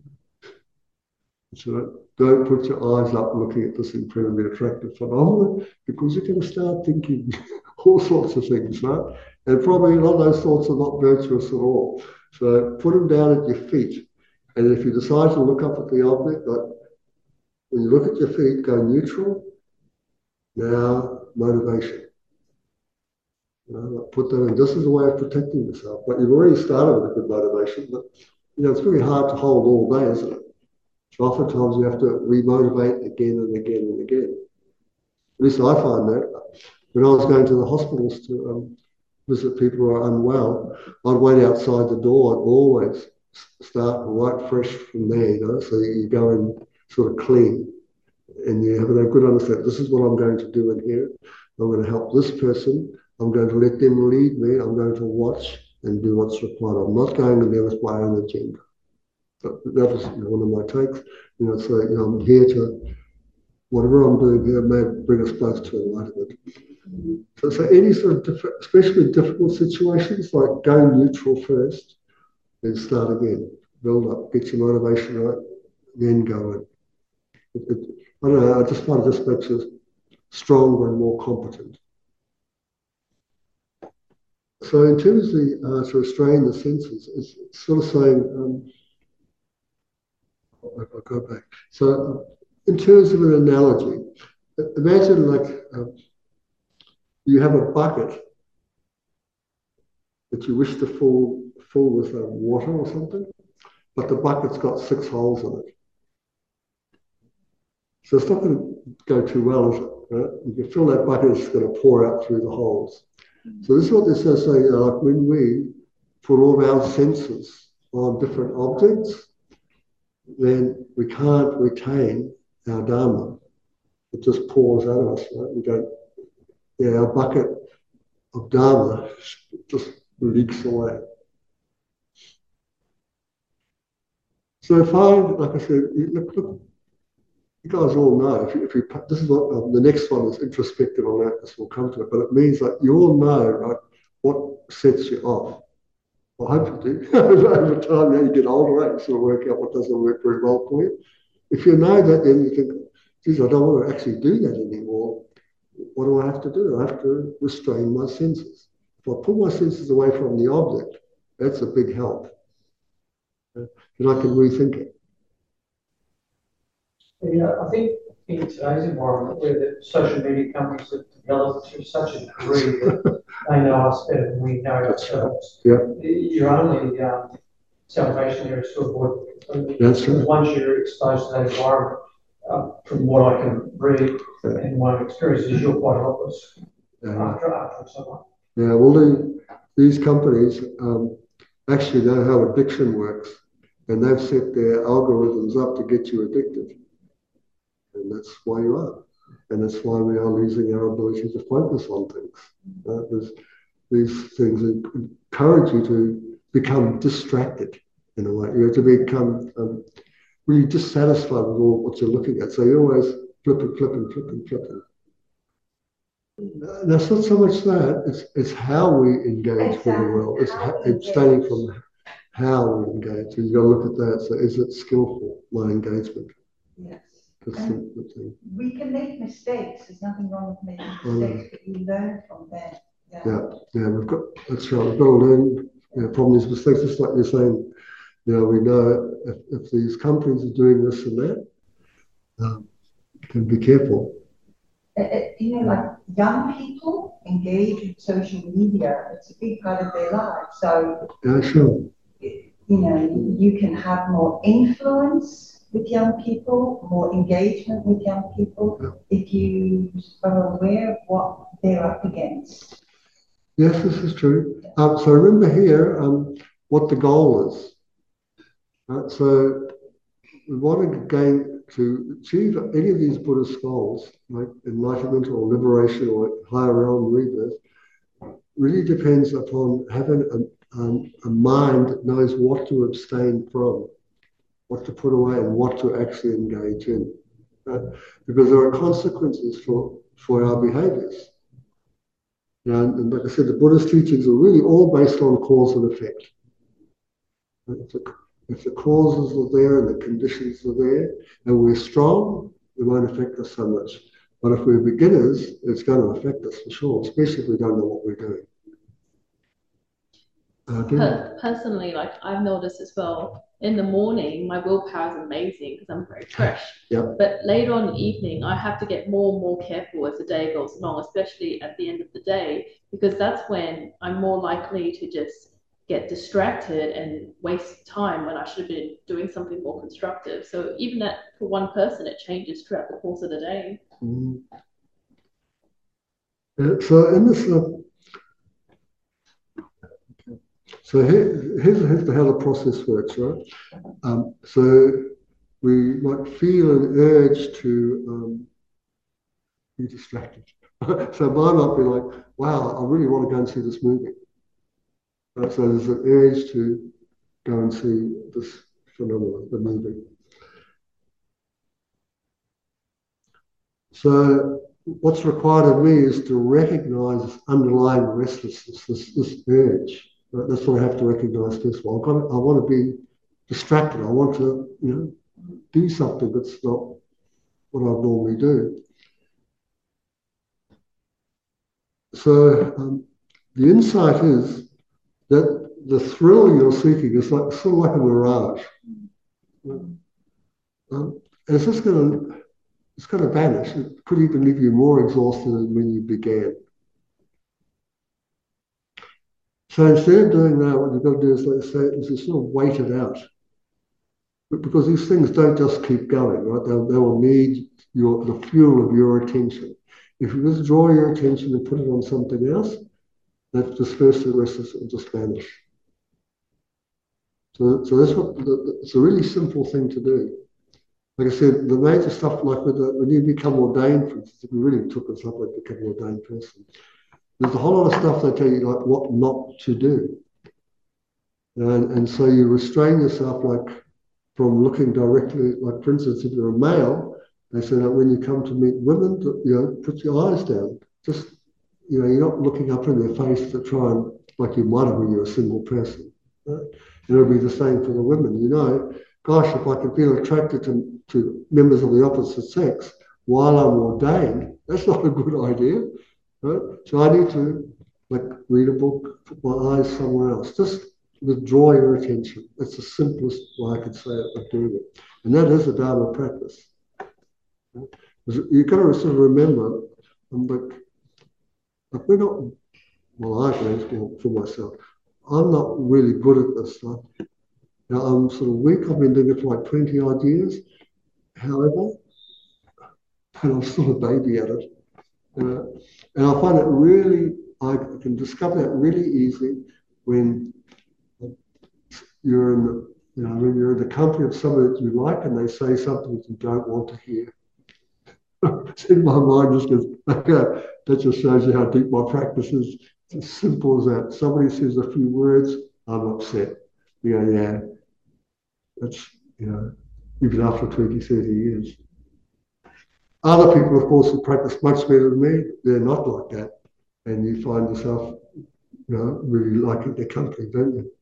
Speaker 1: So don't put your eyes up looking at this incredibly attractive phenomenon, because you're going to start thinking all sorts of things, right? And probably a lot of those thoughts are not virtuous at all. So put them down at your feet. And if you decide to look up at the object, like when you look at your feet, go neutral. Now, motivation. You know, put them in. This is a way of protecting yourself. But you've already started with a good motivation. But you know, it's very hard to hold all day, isn't it? So oftentimes you have to remotivate again and again and again. At least I find that. When I was going to the hospitals to um, visit people who are unwell, I'd wait outside the door and always start right fresh from there, you know, so you go in sort of clean and you have a good understanding. This is what I'm going to do in here. I'm going to help this person. I'm going to let them lead me. I'm going to watch and do what's required. I'm not going in there with my own agenda. So that was you know, one of my takes. You know, so you know, I'm here to, whatever I'm doing here may bring us both to enlightenment. So, so any sort of, diff- especially difficult situations, like go neutral first, then start again. Build up, get your motivation right, then go in. It, it, I don't know, I just find it just makes us stronger and more competent. So in terms of the, uh, to restrain the senses, it's sort of saying, um, I'll go back. So in terms of an analogy, imagine like um, you have a bucket that you wish to fill, fill with uh, water or something, but the bucket's got six holes in it. So it's not going to go too well, is it? Right? You can fill that bucket, it's going to pour out through the holes. So this is what they're saying, you know, like when we put all of our senses on different objects, then we can't retain our Dharma. It just pours out of us, right? We don't, yeah, our bucket of Dharma just leaks away. So if I, like I said, look, look, you guys all know, if you, if you this is what, um, the next one is introspective on that, this will come to it, but it means that you all know, right, what sets you off. Well, I hope you do. Over time, now you get older, right, you sort of work out what doesn't work very well for you. If you know that, then you think, geez, I don't want to actually do that anymore. What do I have to do? I have to restrain my senses. if I pull my senses away from the object, that's a big help. Uh, then I can rethink it.
Speaker 2: Yeah, I think in today's environment where the social media companies have developed to such a degree that they know us better than we know ourselves.
Speaker 1: Yeah.
Speaker 2: Your only um, salvation there is to avoid it completely.
Speaker 1: That's right.
Speaker 2: Once you're exposed to that environment, uh, from what I can read
Speaker 1: Yeah.
Speaker 2: and my experience is you're quite helpless
Speaker 1: Yeah.
Speaker 2: after after someone.
Speaker 1: Yeah, well, the, these companies um, actually know how addiction works, and they've set their algorithms up to get you addicted. And that's why you are. And that's why we are losing our ability to focus on things. Uh, there's, these things encourage you to become distracted in a way, you know, to become um, really dissatisfied with all what you're looking at. So you're always flipping, flipping, flipping, flipping. And that's not so much that, it's, it's how we engage with the world. It's ha- abstaining from how we engage. You've got to look at that. So is it skillful, my engagement?
Speaker 4: Yes.
Speaker 1: That's
Speaker 4: And
Speaker 1: the, the thing.
Speaker 4: we can make mistakes. There's nothing wrong with making mistakes, but you learn from them. Yeah.
Speaker 1: Yeah, yeah, we've got, that's right, we've got to learn, you know, from these mistakes, just like you're saying, you know, we know if, if these companies are doing this and that, um, can be careful.
Speaker 4: Uh, uh, you know, like young people engage with social media, it's a big part of their lives. So,
Speaker 1: Yeah, sure.
Speaker 4: you know, you can have more influence with young people, more engagement with young people, yeah, if you are aware of what they're up against.
Speaker 1: Yes, this is true. Um, so remember here um, what the goal is. Right? So we want to gain, to achieve any of these Buddhist goals, like enlightenment or liberation or higher realm rebirth, really depends upon having a, um, a mind that knows what to abstain from, what to put away and what to actually engage in. Right? Because there are consequences for, for our behaviors. You know, and like I said, the Buddhist teachings are really all based on cause and effect. If the, if the causes are there and the conditions are there, and we're strong, it won't affect us so much. But if we're beginners, it's going to affect us for sure, especially if we don't know what we're doing. Okay.
Speaker 3: Per- personally, like I've noticed as well, in the morning, my willpower is amazing because I'm very fresh.
Speaker 1: Yeah.
Speaker 3: But later on in the evening, I have to get more and more careful as the day goes along, especially at the end of the day, because that's when I'm more likely to just get distracted and waste time when I should have been doing something more constructive. So even that for one person, it changes throughout the course of the day.
Speaker 1: Mm. Yeah, so in this, uh, so here, here's, here's how the process works, right? Um, so we might feel an urge to um, be distracted. So mine might be like, wow, I really want to go and see this movie. Right? So there's an urge to go and see this phenomenon, the movie. So what's required of me is to recognize this underlying restlessness, this, this urge. Right? That's what I have to recognize first of all. I've got to, I want to be distracted. I want to, you know, do something that's not what I normally do. So um, the insight is that the thrill you're seeking is like sort of like a mirage. Um, and it's just going to it's going to vanish. It could even leave you more exhausted than when you began. So instead of doing that, what you've got to do is, like say, is to sort of wait it out. But because these things don't just keep going, right? They, they will need your the fuel of your attention. If you just draw your attention and put it on something else, that disperses the rest of it will just vanish. So, so that's what the, it's a really simple thing to do. Like I said, the major stuff, like with the, when you become ordained, for instance, if you really took us up and become an ordained person, there's a whole lot of stuff they tell you like what not to do. And, and so you restrain yourself like from looking directly, like for instance, if you're a male, they say that when you come to meet women, you know, put your eyes down. Just, you know, you're not looking up in their face to try and, like you might have when you're a single person. Right? And it'll be the same for the women, you know. Gosh, if I can feel attracted to, to members of the opposite sex while I'm ordained, that's not a good idea. Right? So I need to like read a book, put my eyes somewhere else. Just withdraw your attention. That's the simplest way I could say it of doing it. And that is a Dharma practice. You've got to sort of remember, um, but, but we're not, well, I can for myself, I'm not really good at this stuff. Now, I'm sort of weak. I've been doing it for like twenty odd years. However, and I'm still a baby at it. Uh, and I find it really, I can discover that really easy when you're in the, you know, when you're in the company of somebody that you like and they say something that you don't want to hear. In my mind just goes, okay, that just shows you how deep my practice is. It's as simple as that. Somebody says a few words, I'm upset. You go, yeah, that's, you know, even after twenty, thirty years. Other people, of course, who practice much better than me, they're not like that. And you find yourself, you know, really liking their company, don't you?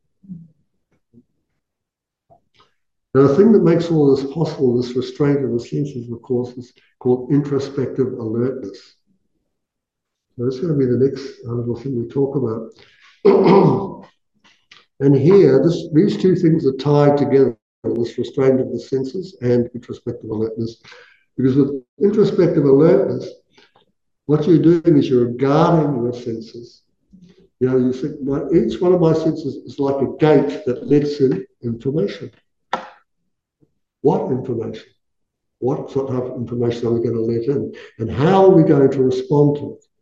Speaker 1: Now, the thing that makes all this possible, this restraint of the senses, of course, is called introspective alertness. So that's going to be the next little thing we talk about. And here, this, these two things are tied together, this restraint of the senses and introspective alertness. Because with introspective alertness, what you're doing is you're guarding your senses. You know, you think my, each one of my senses is like a gate that lets in information. What information? What sort of information are we going to let in? And how are we going to respond to it?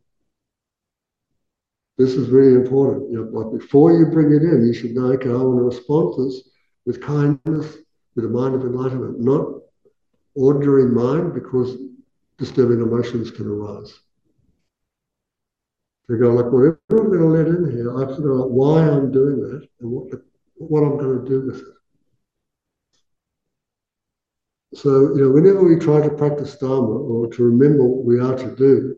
Speaker 1: This is really important. You know, like before you bring it in, you should know, okay, I want to respond to this with kindness, with a mind of enlightenment, not ordinary mind, because disturbing emotions can arise. So you go like, whatever I'm going to let in here, I have to know why I'm doing that and what, the, what I'm going to do with it. So, you know, whenever we try to practice Dharma or to remember what we are to do,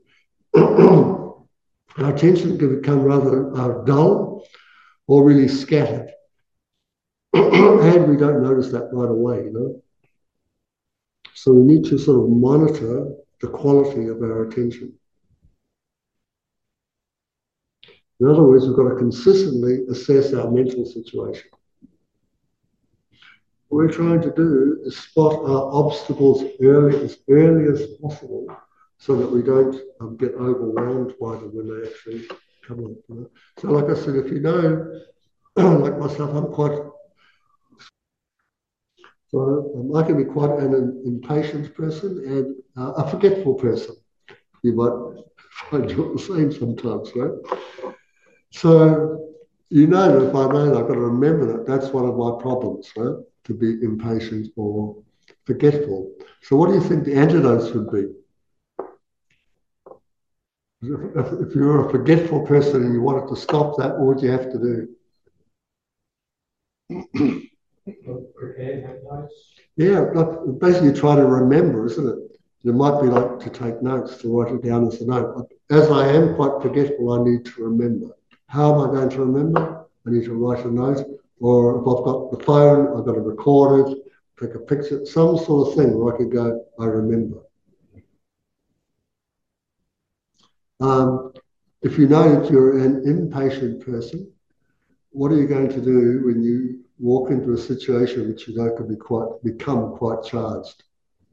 Speaker 1: our attention can become rather uh, dull or really scattered. And we don't notice that right away, you know. So we need to sort of monitor the quality of our attention. In other words, we've got to consistently assess our mental situation. What we're trying to do is spot our obstacles early, as early as possible, so that we don't um, get overwhelmed by them when they actually come up. You know? So like I said, if you know, like myself, I'm quite, so um, I can be quite an impatient person and uh, a forgetful person. You might find you're the same sometimes, right? So you know that if I know that, I've got to remember that that's one of my problems, right? To be impatient or forgetful. So what do you think the antidotes would be? If, if you're a forgetful person and you wanted to stop that, what would you have to do? Yeah, like basically try to remember, isn't it? It might be like to take notes, to write it down as a note. As I am quite forgetful, I need to remember. How am I going to remember? I need to write a note. Or if I've got the phone, I've got to record it, take a picture, some sort of thing where I could go, I remember. Um, if you know that you're an impatient person, what are you going to do when you walk into a situation which you know could be quite become quite charged?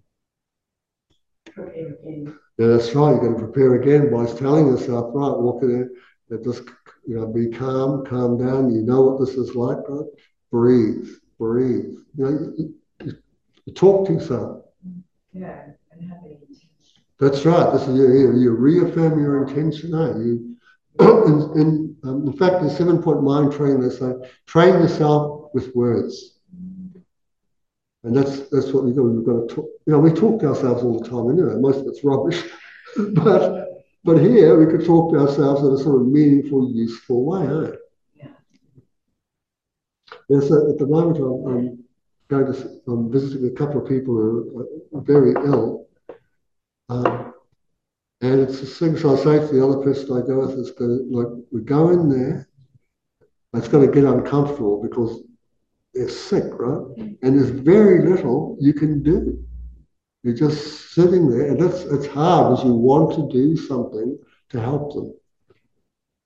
Speaker 4: Prepare again.
Speaker 1: Yeah, that's right. You're going to prepare again by telling yourself, right, walk in there, just, you know, be calm, calm down. You know what this is like, right? Breathe, breathe. You know, you, you, you talk to yourself.
Speaker 4: Yeah, and have an intention.
Speaker 1: That's right. This is you, you reaffirm your intention. Eh? You, in, in, um, in fact, the seven-point mind training, they say, train yourself with words. And that's that's what we've got. We've got to talk. You know, we talk to ourselves all the time. Anyway, most of it's rubbish, but but here we could talk to ourselves in a sort of meaningful, useful way. Eh?
Speaker 4: Yeah.
Speaker 1: Yeah. So at the moment, I'm, I'm going to. I'm visiting a couple of people who are very ill, um, and it's the thing. So I say to the other person I go with, is going to, like we go in there. It's going to get uncomfortable because they're sick, right? And there's very little you can do. You're just sitting there, and it's, it's hard because you want to do something to help them.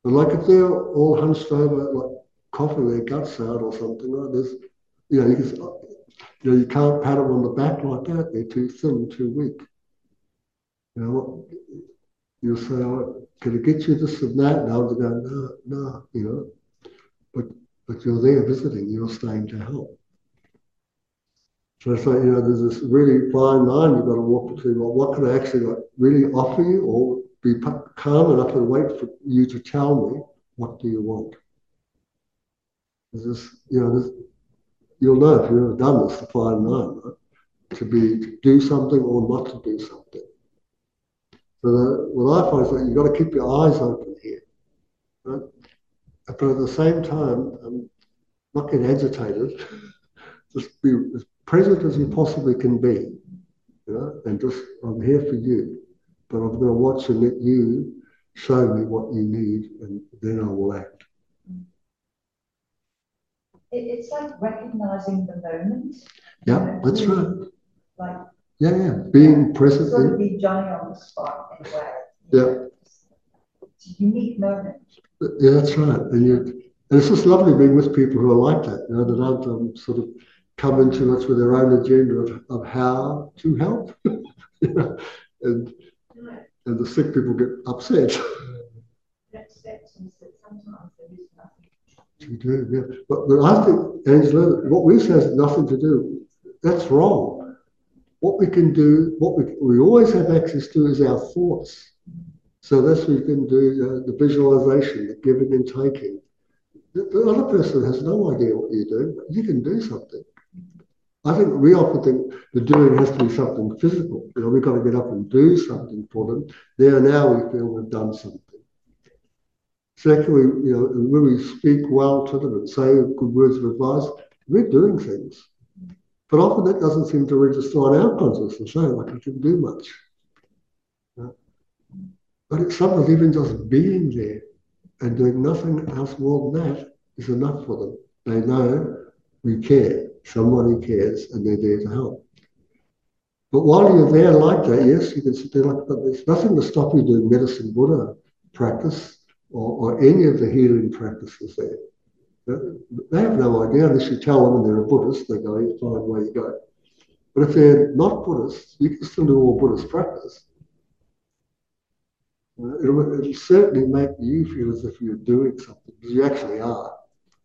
Speaker 1: But like if they're all hunched over, like coughing their guts out or something like this, you know, you, can, you know, you can't pat them on the back like that. They're too thin, too weak. You know, you'll say, oh, can I get you this and that? And they'll go, no, no, you know. But but you're there visiting, you're staying to help. So it's like, you know, there's this really fine line you've got to walk between, well, what can I actually like really offer you, or be calm enough and wait for you to tell me, what do you want? There's this, you know, this, you'll know if you've ever done this, the fine line, right? To be, to do something or not to do something. So the, what I find is that you've got to keep your eyes open here, right? But at the same time, um, not get agitated, just be as present as you possibly can be, you know, and just, I'm here for you, but I'm going to watch and let you show me what you need, and then I will act.
Speaker 4: It, it's like recognizing the moment.
Speaker 1: Yeah,
Speaker 4: you know,
Speaker 1: that's
Speaker 4: really,
Speaker 1: right.
Speaker 4: Like,
Speaker 1: yeah, yeah, being
Speaker 4: yeah,
Speaker 1: present.
Speaker 4: Sort of be Johnny on the spot in a way.
Speaker 1: Yeah.
Speaker 4: It's a unique moment.
Speaker 1: Yeah, that's right. And you, and it's just lovely being with people who are like that, you know, that aren't um, sort of come into us with their own agenda of, of how to help. You know? and and the sick people get upset.
Speaker 4: Acceptance that sometimes there is nothing
Speaker 1: to do. Yeah. But, but I think, Angela, what we say has nothing to do. That's wrong. What we can do, what we, we always have access to is our thoughts. So that's what we can do, uh, the visualization, the giving and taking. The, the other person has no idea what you're doing, but you can do something. I think we often think the doing has to be something physical. You know, we've got to get up and do something for them. There now we feel we've done something. Secondly, you know, when we speak well to them and say good words of advice, we're doing things. But often that doesn't seem to register on our consciousness, eh? Like I didn't do much. Yeah. But it's sometimes even just being there and doing nothing else more than that is enough for them. They know we care, somebody cares, and they're there to help. But while you're there like that, yes, you can sit there like that. There's nothing to stop you doing medicine Buddha practice or, or any of the healing practices there. They have no idea unless you tell them and they're a Buddhist, they go, you find where you go. But if they're not Buddhists, you can still do all Buddhist practice. Uh, it'll, it'll certainly make you feel as if you're doing something, because you actually are.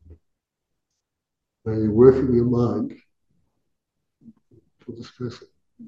Speaker 1: Uh, you're working your mind for this person.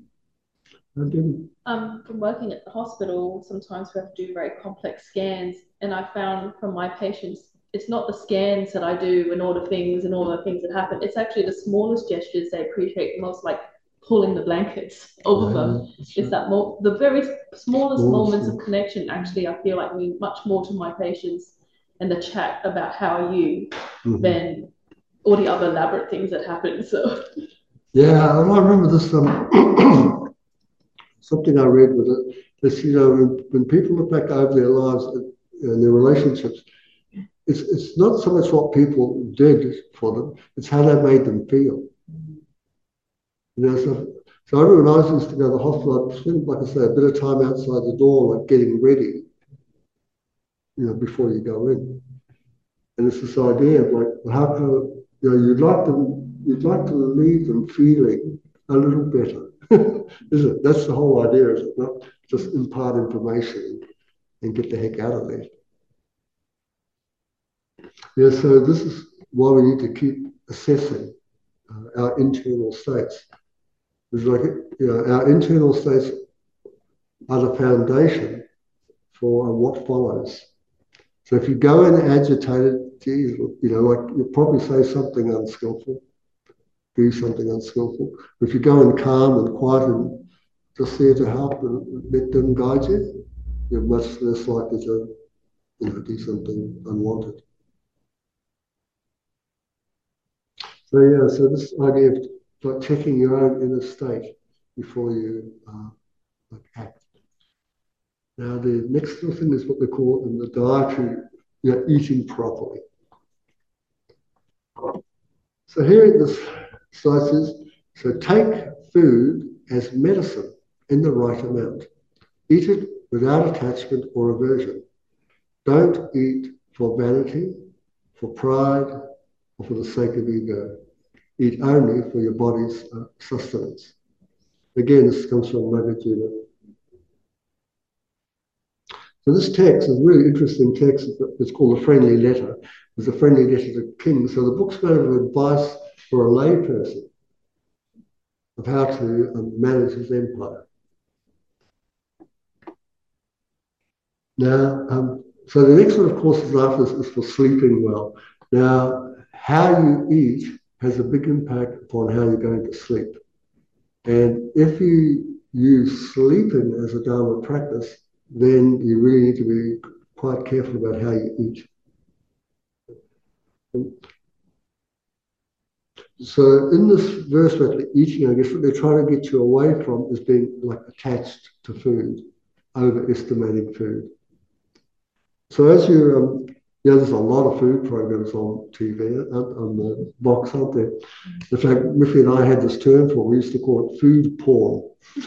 Speaker 3: Um, from working at the hospital, sometimes we have to do very complex scans, and I found from my patients, it's not the scans that I do and all the things and all the things that happen. It's actually the smallest gestures they appreciate the most, like pulling the blankets over yeah, them. It's right. that more, the very smallest Small, moments small. of connection. Actually, I feel like mean much more to my patients and the chat about how are you mm-hmm. than all the other elaborate things that happen. So
Speaker 1: yeah, I remember this um, something I read with it. This, you know, when, when people look back over their lives and their relationships. It's, it's not so much what people did for them, it's how they made them feel. You know, so, so I remember when I used to go to the hospital, I'd spend, like I say, a bit of time outside the door, like getting ready, you know, before you go in. And it's this idea of like, how can, you know, you'd like them, you'd like to leave them feeling a little better, isn't it? That's the whole idea, is it? Not just impart information and get the heck out of there. Yeah, so this is why we need to keep assessing uh, our internal states. It's like, you know, our internal states are the foundation for uh, what follows. So if you go in agitated, geez, you know, like you'll probably say something unskillful, do something unskillful. But if you go in calm and quiet and just there to help and let them guide you, you're much less likely to, you know, do something unwanted. So yeah, so this idea of like checking your own inner state before you uh, like act. Now the next little thing is what they call in the dietary, you know, eating properly. So here in this slide says, so take food as medicine in the right amount. Eat it without attachment or aversion. Don't eat for vanity, for pride, or for the sake of ego. Eat only for your body's uh, sustenance. Again, this comes from Nagarjuna. So this text is a really interesting text. It's called A Friendly Letter. It's a friendly letter to kings. So the book's kind of advice for a lay person of how to um, manage his empire. Now, um, so the next one, of course, is after this is for sleeping well. Now, how you eat has a big impact upon how you're going to sleep. And if you use sleeping as a Dharma practice, then you really need to be quite careful about how you eat. So in this verse about the eating, I guess what they're trying to get you away from is being like attached to food, overestimating food. So as you, um, yeah, there's a lot of food programs on T V, on the box, aren't there? In fact, Miffy and I had this term for it. We used to call it food porn.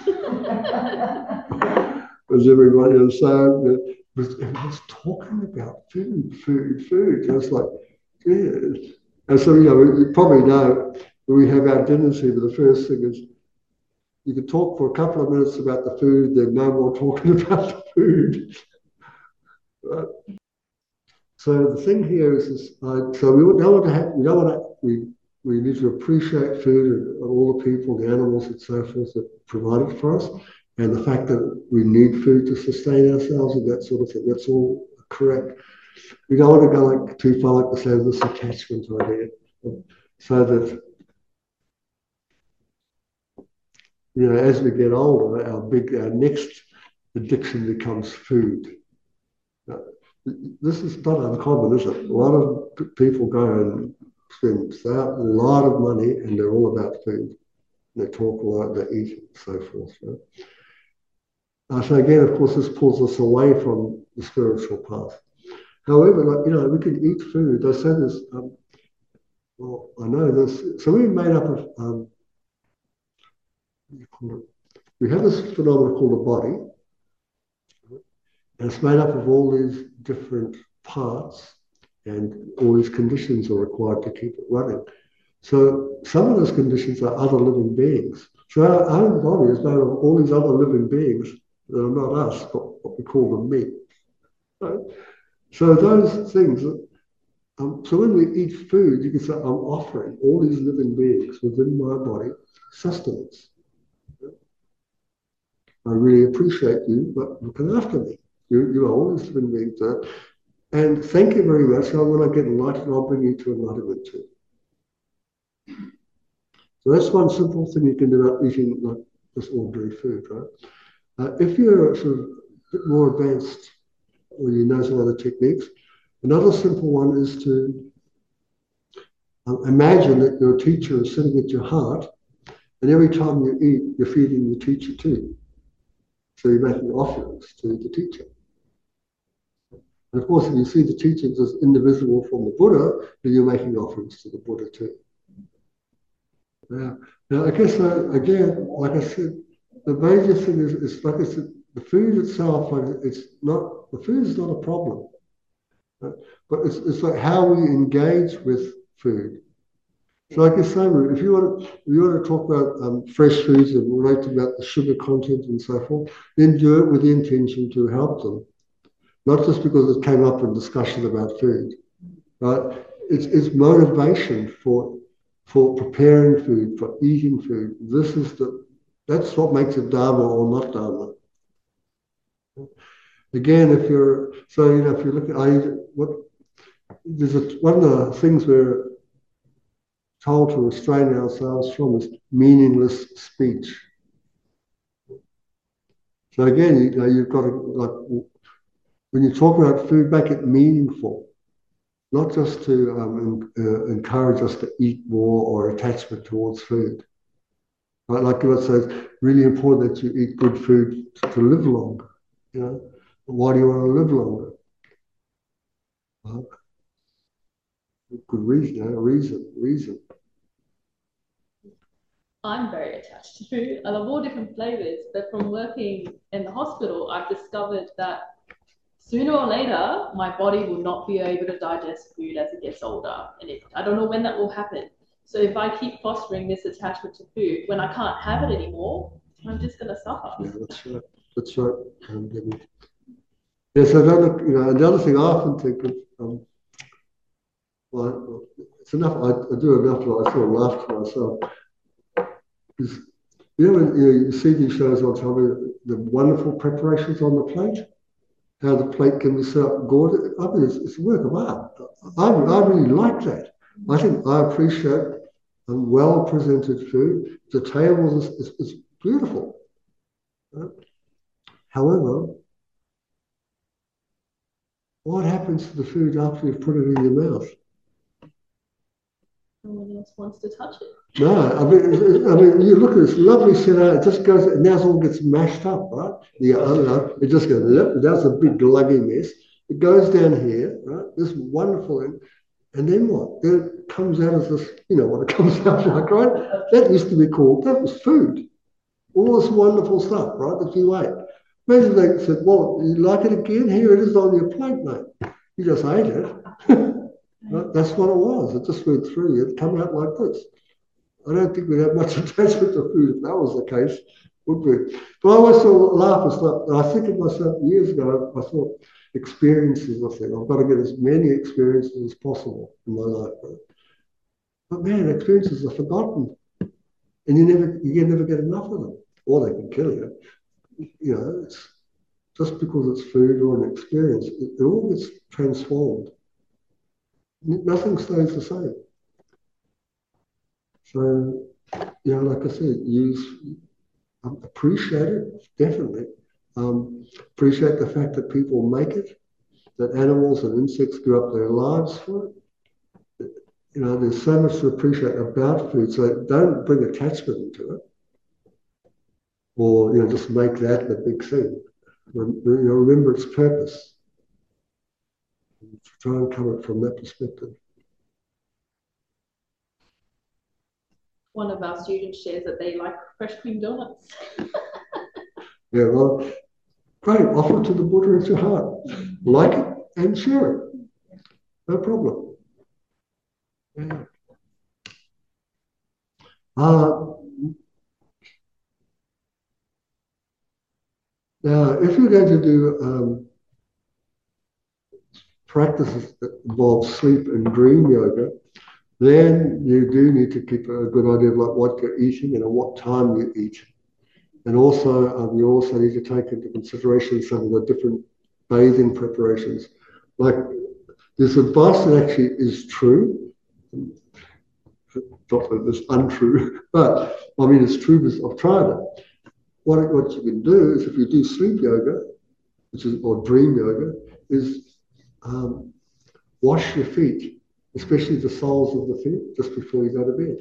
Speaker 1: As everybody was saying, it was, it was talking about food, food, food. And it's like, yeah. And so, you know, you probably know when we have our dinners here, but the first thing is you can talk for a couple of minutes about the food, then no more talking about the food. Right? So the thing here is, this, uh, so we don't want to have, we don't want to, we, we need to appreciate food and all the people, the animals and so forth that provide it for us, and the fact that we need food to sustain ourselves and that sort of thing. That's all correct. We don't want to go like too far, like to say this attachment idea, so that, you know, as we get older, our big, our next addiction becomes food. Now, this is not uncommon, is it? A lot of people go and spend a lot of money and they're all about food. They talk a lot, they eat and so forth. Right? Uh, so again, of course, this pulls us away from the spiritual path. However, like, you know, we can eat food. They say this, um, well, I know this. So we're made up of, um, what do you call it? We have this phenomenon called the body. And it's made up of all these different parts, and all these conditions are required to keep it running. So some of those conditions are other living beings. So our own body is made up of all these other living beings that are not us, but what we call them me. Right? So those things, um, so when we eat food, you can say, I'm offering all these living beings within my body sustenance. I really appreciate you, but looking after me. You, you are always living beings there. And thank you very much. So when I get enlightened, I'll bring you to enlightenment too. So that's one simple thing you can do about eating like this ordinary food, right? Uh, if you're sort of a bit more advanced, or you know some other techniques, another simple one is to um, imagine that your teacher is sitting at your heart, and every time you eat, you're feeding the teacher too. So you're making offerings to the teacher. And of course, if you see the teachings as indivisible from the Buddha, then you're making offerings to the Buddha too. Now, now I guess, uh, again, like I said, the major thing is, is like I said, the food itself, like it's not, the food is not a problem. Right? But it's, it's like how we engage with food. So like I say, if you want to, if you want to talk about um, fresh foods and relate about the sugar content and so forth, then do it with the intention to help them. Not just because it came up in discussion about food, right? It's, it's motivation for, for preparing food, for eating food. This is the, that's what makes it Dharma or not Dharma. Again, if you're, so, you know, if you look at, I, what, there's a, one of the things we're told to restrain ourselves from is meaningless speech. So again, you know, you've got to, like, when you talk about food, make it meaningful, not just to um, uh, encourage us to eat more or attachment towards food. Right? Like God says, really important that you eat good food to, to live longer. You know, why do you want to live longer? Well, good reason, you know, reason, reason.
Speaker 3: I'm very attached to food. I love all different flavors, but from working in the hospital, I've discovered that sooner or later, my body will not be able to digest food as it gets older. And it, I don't know when that will happen. So if I keep fostering this attachment to food, when I can't have it anymore, I'm just going to suffer.
Speaker 1: Yeah, that's right. That's right. Um, yeah, so another, you know, the other thing I often think of, um, well, it's enough, I, I do enough that I sort of laugh to myself. Is, you know, when you, know, you see these shows on television, the wonderful preparations on the plate, how the plate can be set up gorgeous. I mean, it's, it's a work of art. I, I really like that. I think I appreciate a well-presented food. The table is, is, is beautiful. Right? However, what happens to the food after you've put it in your mouth?
Speaker 3: No one else wants to touch it.
Speaker 1: No, I mean, I mean, you look at this lovely set out, it just goes, and now it all gets mashed up, right? Yeah, I don't know, it just goes, yep, that's a big gluggy mess. It goes down here, right? This wonderful thing. And then what? Then it comes out as this, you know what it comes out like, right? That used to be called, that was food. All this wonderful stuff, right, that you ate. Imagine they said, well, you like it again? Here it is on your plate, mate. You just ate it. Right? That's what it was. It just went through you. It come out like this. I don't think we'd have much attachment to food if that was the case, would we? But I always sort of laugh and stuff. And I think of myself years ago, I thought experiences, I think, I've got to get as many experiences as possible in my life. Right? But man, experiences are forgotten. And you never you can never get enough of them. Or they can kill you. You know, it's just because it's food or an experience, it, it all gets transformed. Nothing stays the same. So, you know, like I said, use, um, appreciate it, definitely. Um, appreciate the fact that people make it, that animals and insects give up their lives for it. You know, there's so much to appreciate about food, so don't bring attachment into it. Or, you know, just make that the big thing. You know, remember its purpose. Try and come it from that perspective.
Speaker 3: One of our students shares that they like fresh cream donuts.
Speaker 1: Yeah, well, great. Offer it to the Buddha at your heart. Like it and share it. No problem. Yeah. Uh, now, if you're going to do um, practices that involve sleep and dream yoga, then you do need to keep a good idea of like what you're eating and at what time you eat. And also, um, you also need to take into consideration some of the different bathing preparations. Like, this advice that actually is true, not that it's untrue, but I mean, it's true because I've tried it. What, what you can do is if you do sleep yoga, which is, or dream yoga, is um, wash your feet, especially the soles of the feet, just before you go to bed.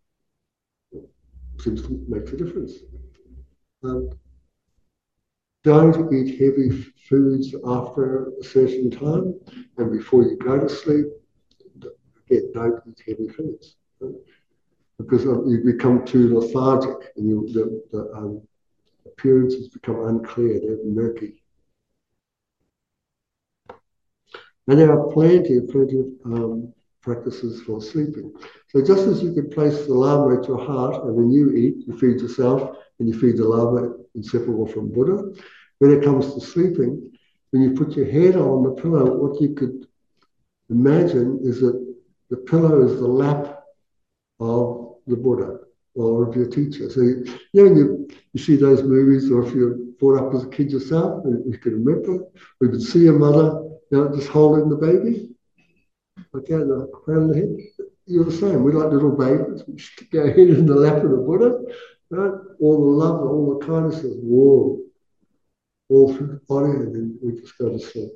Speaker 1: Seems to make a difference. Um, don't eat heavy foods after a certain time, and before you go to sleep, again, don't eat heavy foods. Right? Because um, you become too lethargic and you, the, the um, appearances become unclear, they're murky. And there are plenty, plenty of um, practices for sleeping. So just as you can place the Lama at your heart, and when you eat, you feed yourself, and you feed the Lama, inseparable from Buddha. When it comes to sleeping, when you put your head on the pillow, what you could imagine is that the pillow is the lap of the Buddha or of your teacher. So, you know, you, you see those movies, or if you're brought up as a kid yourself, you can remember, or you can see your mother, you know, just holding the baby, like that, the crown of the head. You're the same. We're like little babies. We stick our head in the lap of the Buddha, right? All the love, all the kindness is warm, all through the body, and then we just go to sleep.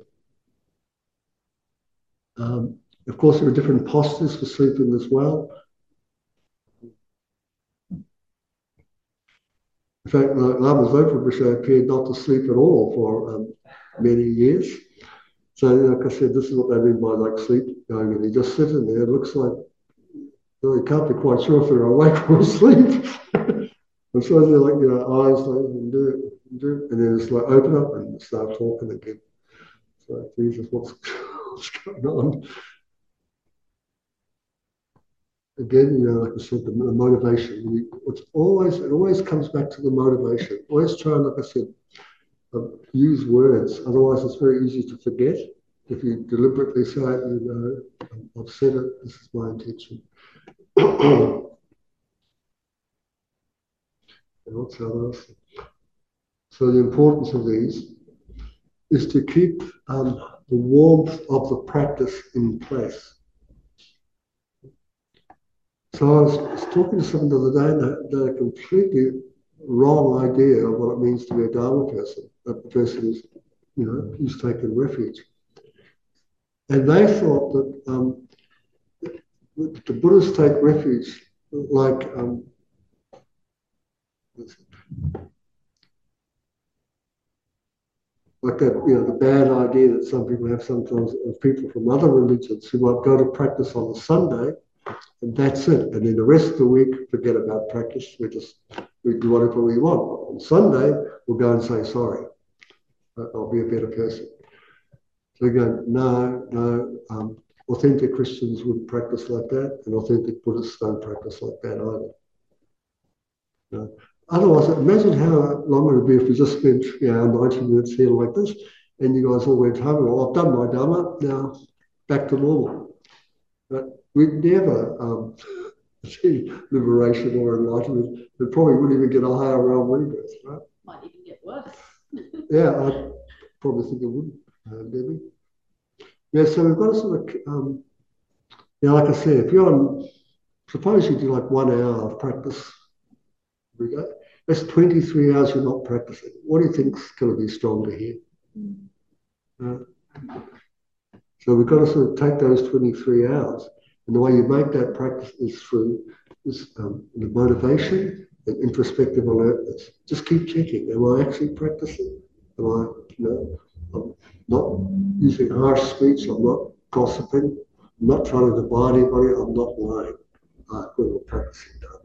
Speaker 1: Um, of course, there are different postures for sleeping as well. In fact, Lama Zopa Rinpoche appeared not to sleep at all for um, many years. So, like I said, this is what they mean by like sleep yoga. And you just sit in there. It looks like, well, you can't be quite sure if they're awake or asleep. And so they're like, you know, eyes like, and do it, and do it. And then it's like open up and start talking again. So, Jesus, what's, what's going on? Again, you know, like I said, the, the motivation. We, it's always, it always comes back to the motivation. Always try, like I said, uh, use words. Otherwise, it's very easy to forget. If you deliberately say, you know, I've said it, this is my intention. And what's the other thing? So the importance of these is to keep um, the warmth of the practice in place. So I was, was talking to someone the other day, and they had a completely wrong idea of what it means to be a Dharma person, a person who's, you know, who's taken refuge. And they thought that um, the Buddhists take refuge like um, like that, you know, the bad idea that some people have sometimes of people from other religions who might go to practice on a Sunday, and that's it. And then the rest of the week, forget about practice. We just we do whatever we want. On Sunday, we'll go and say sorry. I'll be a better person. So again, no, no. Um, authentic Christians wouldn't practice like that, and authentic Buddhists don't practice like that either. You know? Otherwise, imagine how long it would be if we just spent, you know, ninety minutes here like this, and you guys all went home. Well, I've done my Dharma, now back to normal. But we'd never um, achieve liberation or enlightenment. We probably wouldn't even get a higher realm rebirth, right?
Speaker 3: Might even get worse.
Speaker 1: Yeah, I probably think it would, uh, Debbie. Yeah, so we've got to sort of, um, you know, like I said, if you're on, suppose you do like one hour of practice every day, that's twenty-three hours you're not practicing. What do you think's going to be stronger here? Mm. Uh, so we've got to sort of take those twenty-three hours, and the way you make that practice is through this, um, the motivation and introspective alertness. Just keep checking. Am I actually practicing? Am I, you know, I'm not using harsh speech. I'm not gossiping. I'm not trying to divide anybody. I'm not lying. I'm practicing Dharma.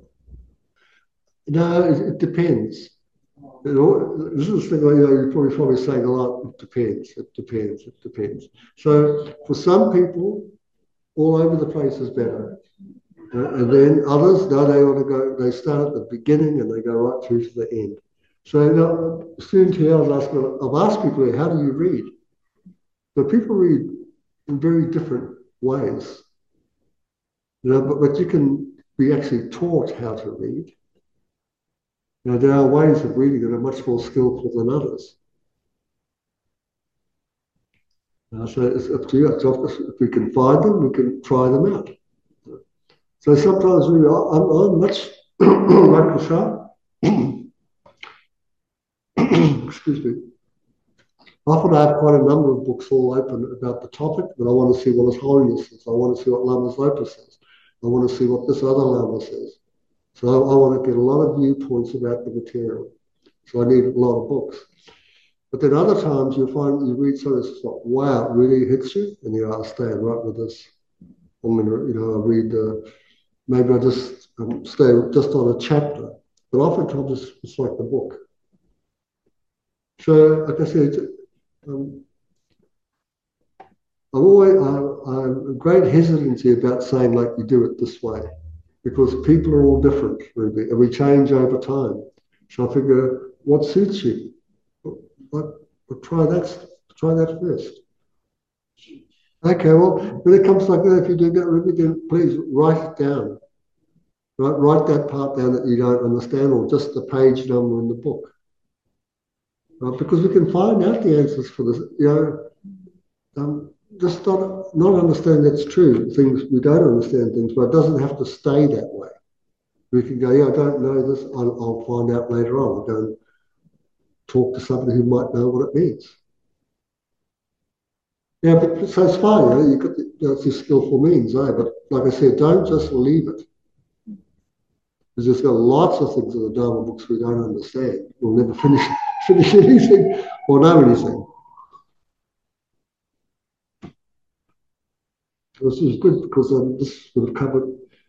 Speaker 1: No, it, it depends. You know, this is the thing, you know, you're probably, probably saying a lot. It depends. It depends. It depends. So for some people, all over the place is better. Uh, and then others, no, they want to go, they start at the beginning and they go right through to the end. So you know, student here, I was asking, I've asked people here, how do you read? But people read in very different ways. You know, but, but you can be actually taught how to read. You know, there are ways of reading that are much more skillful than others. Uh, so it's up to you. It's obvious. If we can find them, we can try them out. So sometimes we are, I'm, I'm much like Prashad. Excuse me. Often I have quite a number of books all open about the topic, but I want to see what His Holiness says. I want to see what Lama Zopa says. I want to see what this other Lama says. So I, I want to get a lot of viewpoints about the material. So I need a lot of books. But then other times you'll find you read something that's like, wow, it really hits you, and you are staying right with this. I'm going to, you know, I read, uh, maybe I just um, stay just on a chapter, but oftentimes it's, it's like the book. So, like I said, um, I'm always, I, I'm a great hesitancy about saying like you do it this way, because people are all different, really, and we change over time. So I figure, what suits you? But, but try that, try that first. Okay, well, when it comes like that, if you do that, Ruby, then please write it down. Right, write that part down that you don't understand, or just the page number in the book. Right, because we can find out the answers for this. You know, um, just not not understand that's true. Things we don't understand things, but it doesn't have to stay that way. We can go, yeah, I don't know this. I'll, I'll find out later on. I'll go and talk to somebody who might know what it means. Yeah, but so it's fine. You know, you got the, you know, it's a skillful means, eh? But like I said, don't just leave it. Because there's got lots of things in the Dharma books we don't understand. We'll never finish finish anything or know anything. This is good because um, this would have covered.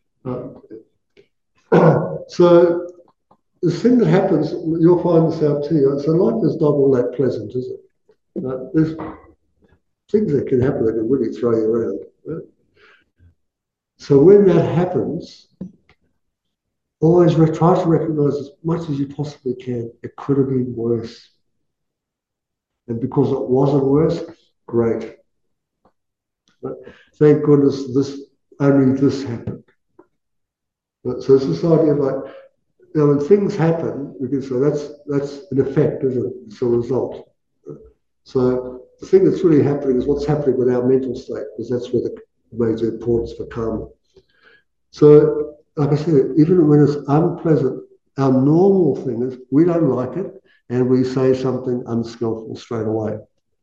Speaker 1: Uh, so the thing that happens, you'll find this out too. So life is not all that pleasant, is it? Uh, there's things that can happen that can really throw you around. Right? So when that happens, always try to recognize as much as you possibly can, it could have been worse. And because it wasn't worse, great. But thank goodness this only this happened. But so it's this idea of like, you know, when things happen, we can say that's that's an effect, isn't it? It's a result. So the thing that's really happening is what's happening with our mental state, because that's where the major importance for karma. So, like I said, even when it's unpleasant, our normal thing is we don't like it and we say something unskillful straight away.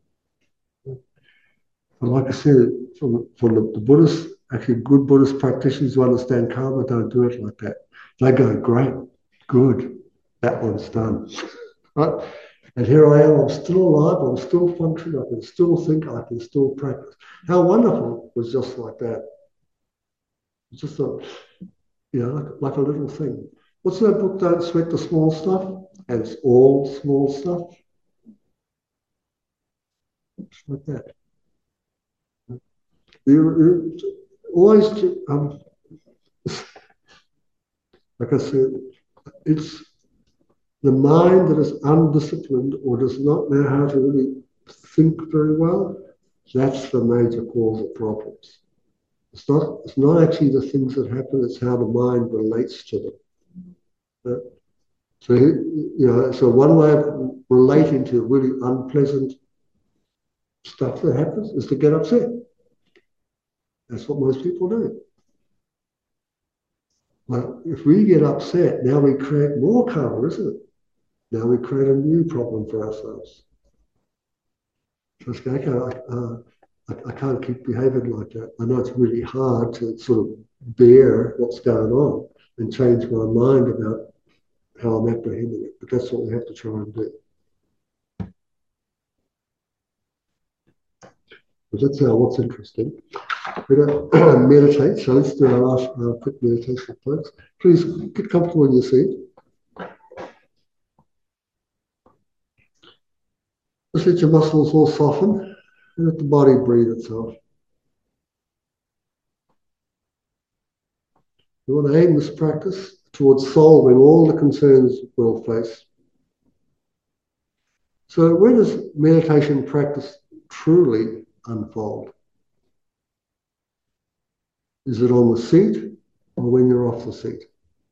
Speaker 1: And like I said, from, from the, the Buddhists, actually good Buddhist practitioners who understand karma don't do it like that. They go, great, good, that one's done. Right? And here I am, I'm still alive, I'm still functioning, I can still think, I can still practice. How wonderful was just like that. It's just a, you know, like, like a little thing. What's that book, Don't Sweat the Small Stuff? And it's all small stuff. It's like that. You, you always, um, like I said, it's the mind that is undisciplined or does not know how to really think very well. That's the major cause of problems. It's not, it's not actually the things that happen, it's how the mind relates to them. Uh, so, you know, so one way of relating to really unpleasant stuff that happens is to get upset. That's what most people do. Well, if we get upset, now we create more karma, isn't it? Now we create a new problem for ourselves. So it's like, okay, uh, I, I can't keep behaving like that. I know it's really hard to sort of bear what's going on and change my mind about how I'm apprehending it, but that's what we have to try and do. But that's uh, what's interesting. We're going to meditate, so let's do our last uh, quick meditation, folks. Please get comfortable in your seat. Just let your muscles all soften and let the body breathe itself. You want to aim this practice towards solving all the concerns we'll face. So where does meditation practice truly unfold? Is it on the seat or when you're off the seat?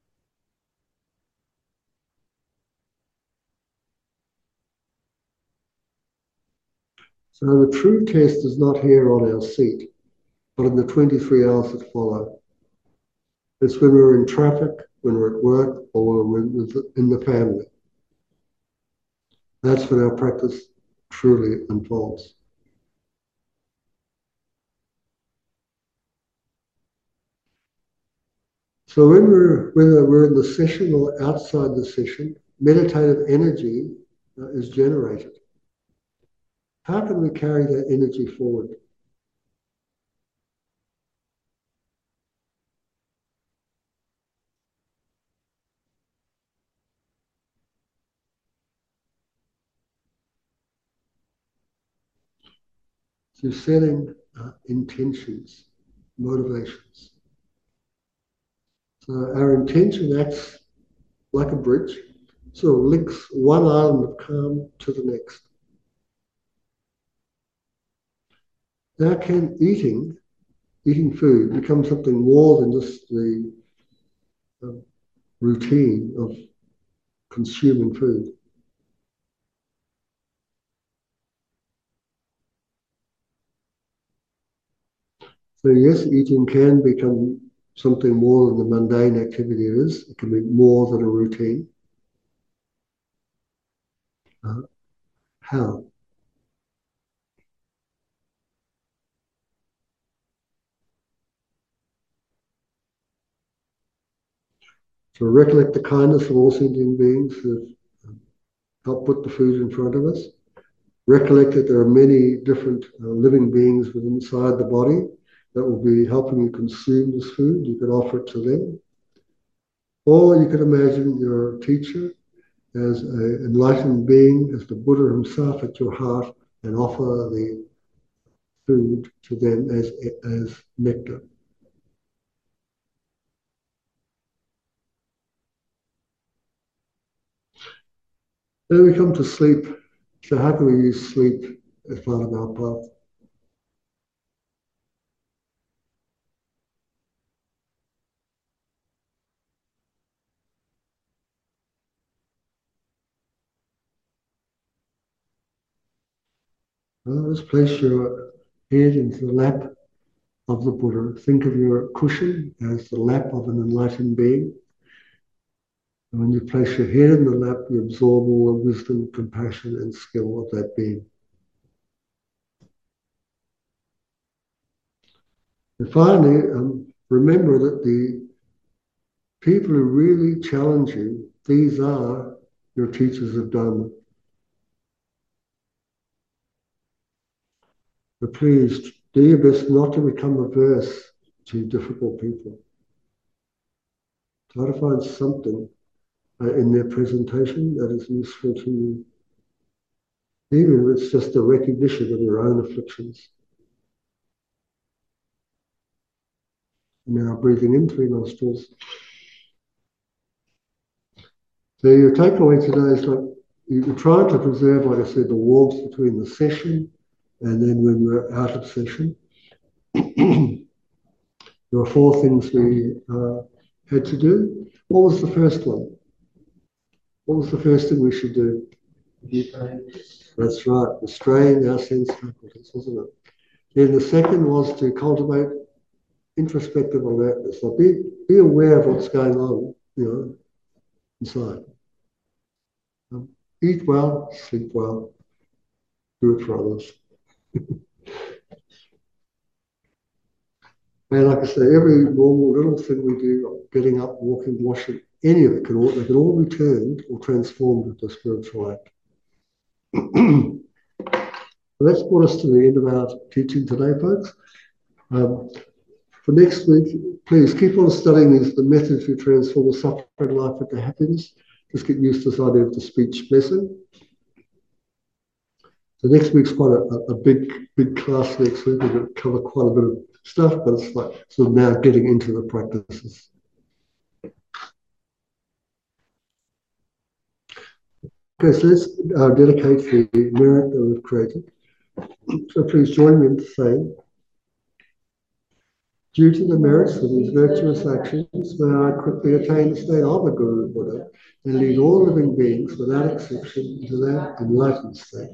Speaker 1: So the true test is not here on our seat, but in the twenty-three hours that follow. It's when we're in traffic, when we're at work, or when we're in the family. That's when our practice truly unfolds. So when we're, whether we're in the session or outside the session, meditative energy uh, is generated. How can we carry that energy forward? Through setting uh, intentions, motivations. So our intention acts like a bridge, sort of links one island of calm to the next. Now can eating, eating food become something more than just the um, routine of consuming food? So yes, eating can become something more than the mundane activity it is. It can be more than a routine. Uh, how? So recollect the kindness of all sentient beings who have helped put the food in front of us. Recollect that there are many different uh, living beings within inside the body that will be helping you consume this food. You can offer it to them. Or you can imagine your teacher as an enlightened being, as the Buddha himself at your heart, and offer the food to them as, as nectar. Then we come to sleep. So how can we use sleep as part of our path? Well, just place your head into the lap of the Buddha. Think of your cushion as the lap of an enlightened being. And when you place your head in the lap, you absorb all the wisdom, compassion, and skill of that being. And finally, um, remember that the people who really challenge you, these are your teachers of Dharma. But please do your best not to become averse to difficult people. Try to find something uh, in their presentation that is useful to you. Even if it's just a recognition of your own afflictions. Now breathing in through nostrils. So your takeaway today is like you're trying to preserve, like I said, the warmth between the session and then when we're out of session. There are four things we uh, had to do. What was the first one? What was the first thing we should do? That's right, restrain our sense faculties, wasn't it? Then the second was to cultivate introspective alertness. So be, be aware of what's going on, you know, inside. Um, eat well, sleep well, do it for others. And like I say, every normal little thing we do, getting up, walking, washing, any of it, can all, they can all be turned or transformed into a spiritual act. That's brought us to the end of our teaching today, folks. Um, for next week, please keep on studying these, the methods to transform a suffering life into happiness. Just get used to this idea of the speech blessing. So next week's quite a, a big, big class next week. We're going to cover quite a bit of stuff, but it's like sort of now getting into the practices. Okay, so let's uh, dedicate the merit that we've created. So please join me in saying, due to the merits of these virtuous actions, may I quickly attain the state of a Guru Buddha and lead all living beings without exception to that enlightened state.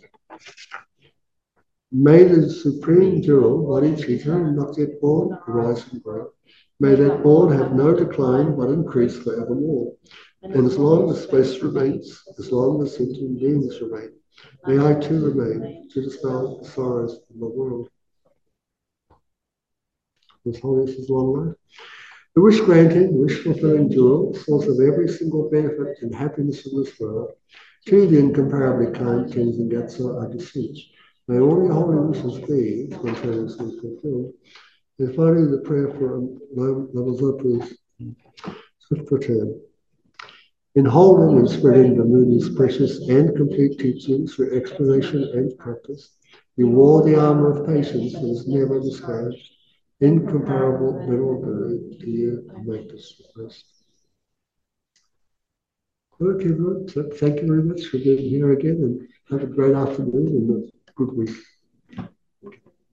Speaker 1: May the supreme jewel, bodhicitta, not yet born, arise and grow. May that born have no decline but increase forevermore. And as long as space remains, as long as sentient beings remain, may I too remain to dispel the sorrows of the world. His Holiness is long life. The wish granting, wish fulfilling jewel, source of every single benefit and happiness in this world, to the incomparably kind Tenzin Gyatso, I beseech. May all your holy wishes be spontaneously fulfilled. And finally, the prayer for Lama Zopa's swift return. In holding and spreading the Buddha's precious and complete teachings through explanation and practice, you wore the armor of patience that is never discouraged. Incomparable mineral Guru, to you and make this request. Okay, everyone. So thank you very much for being here again, and have a great afternoon and a good week.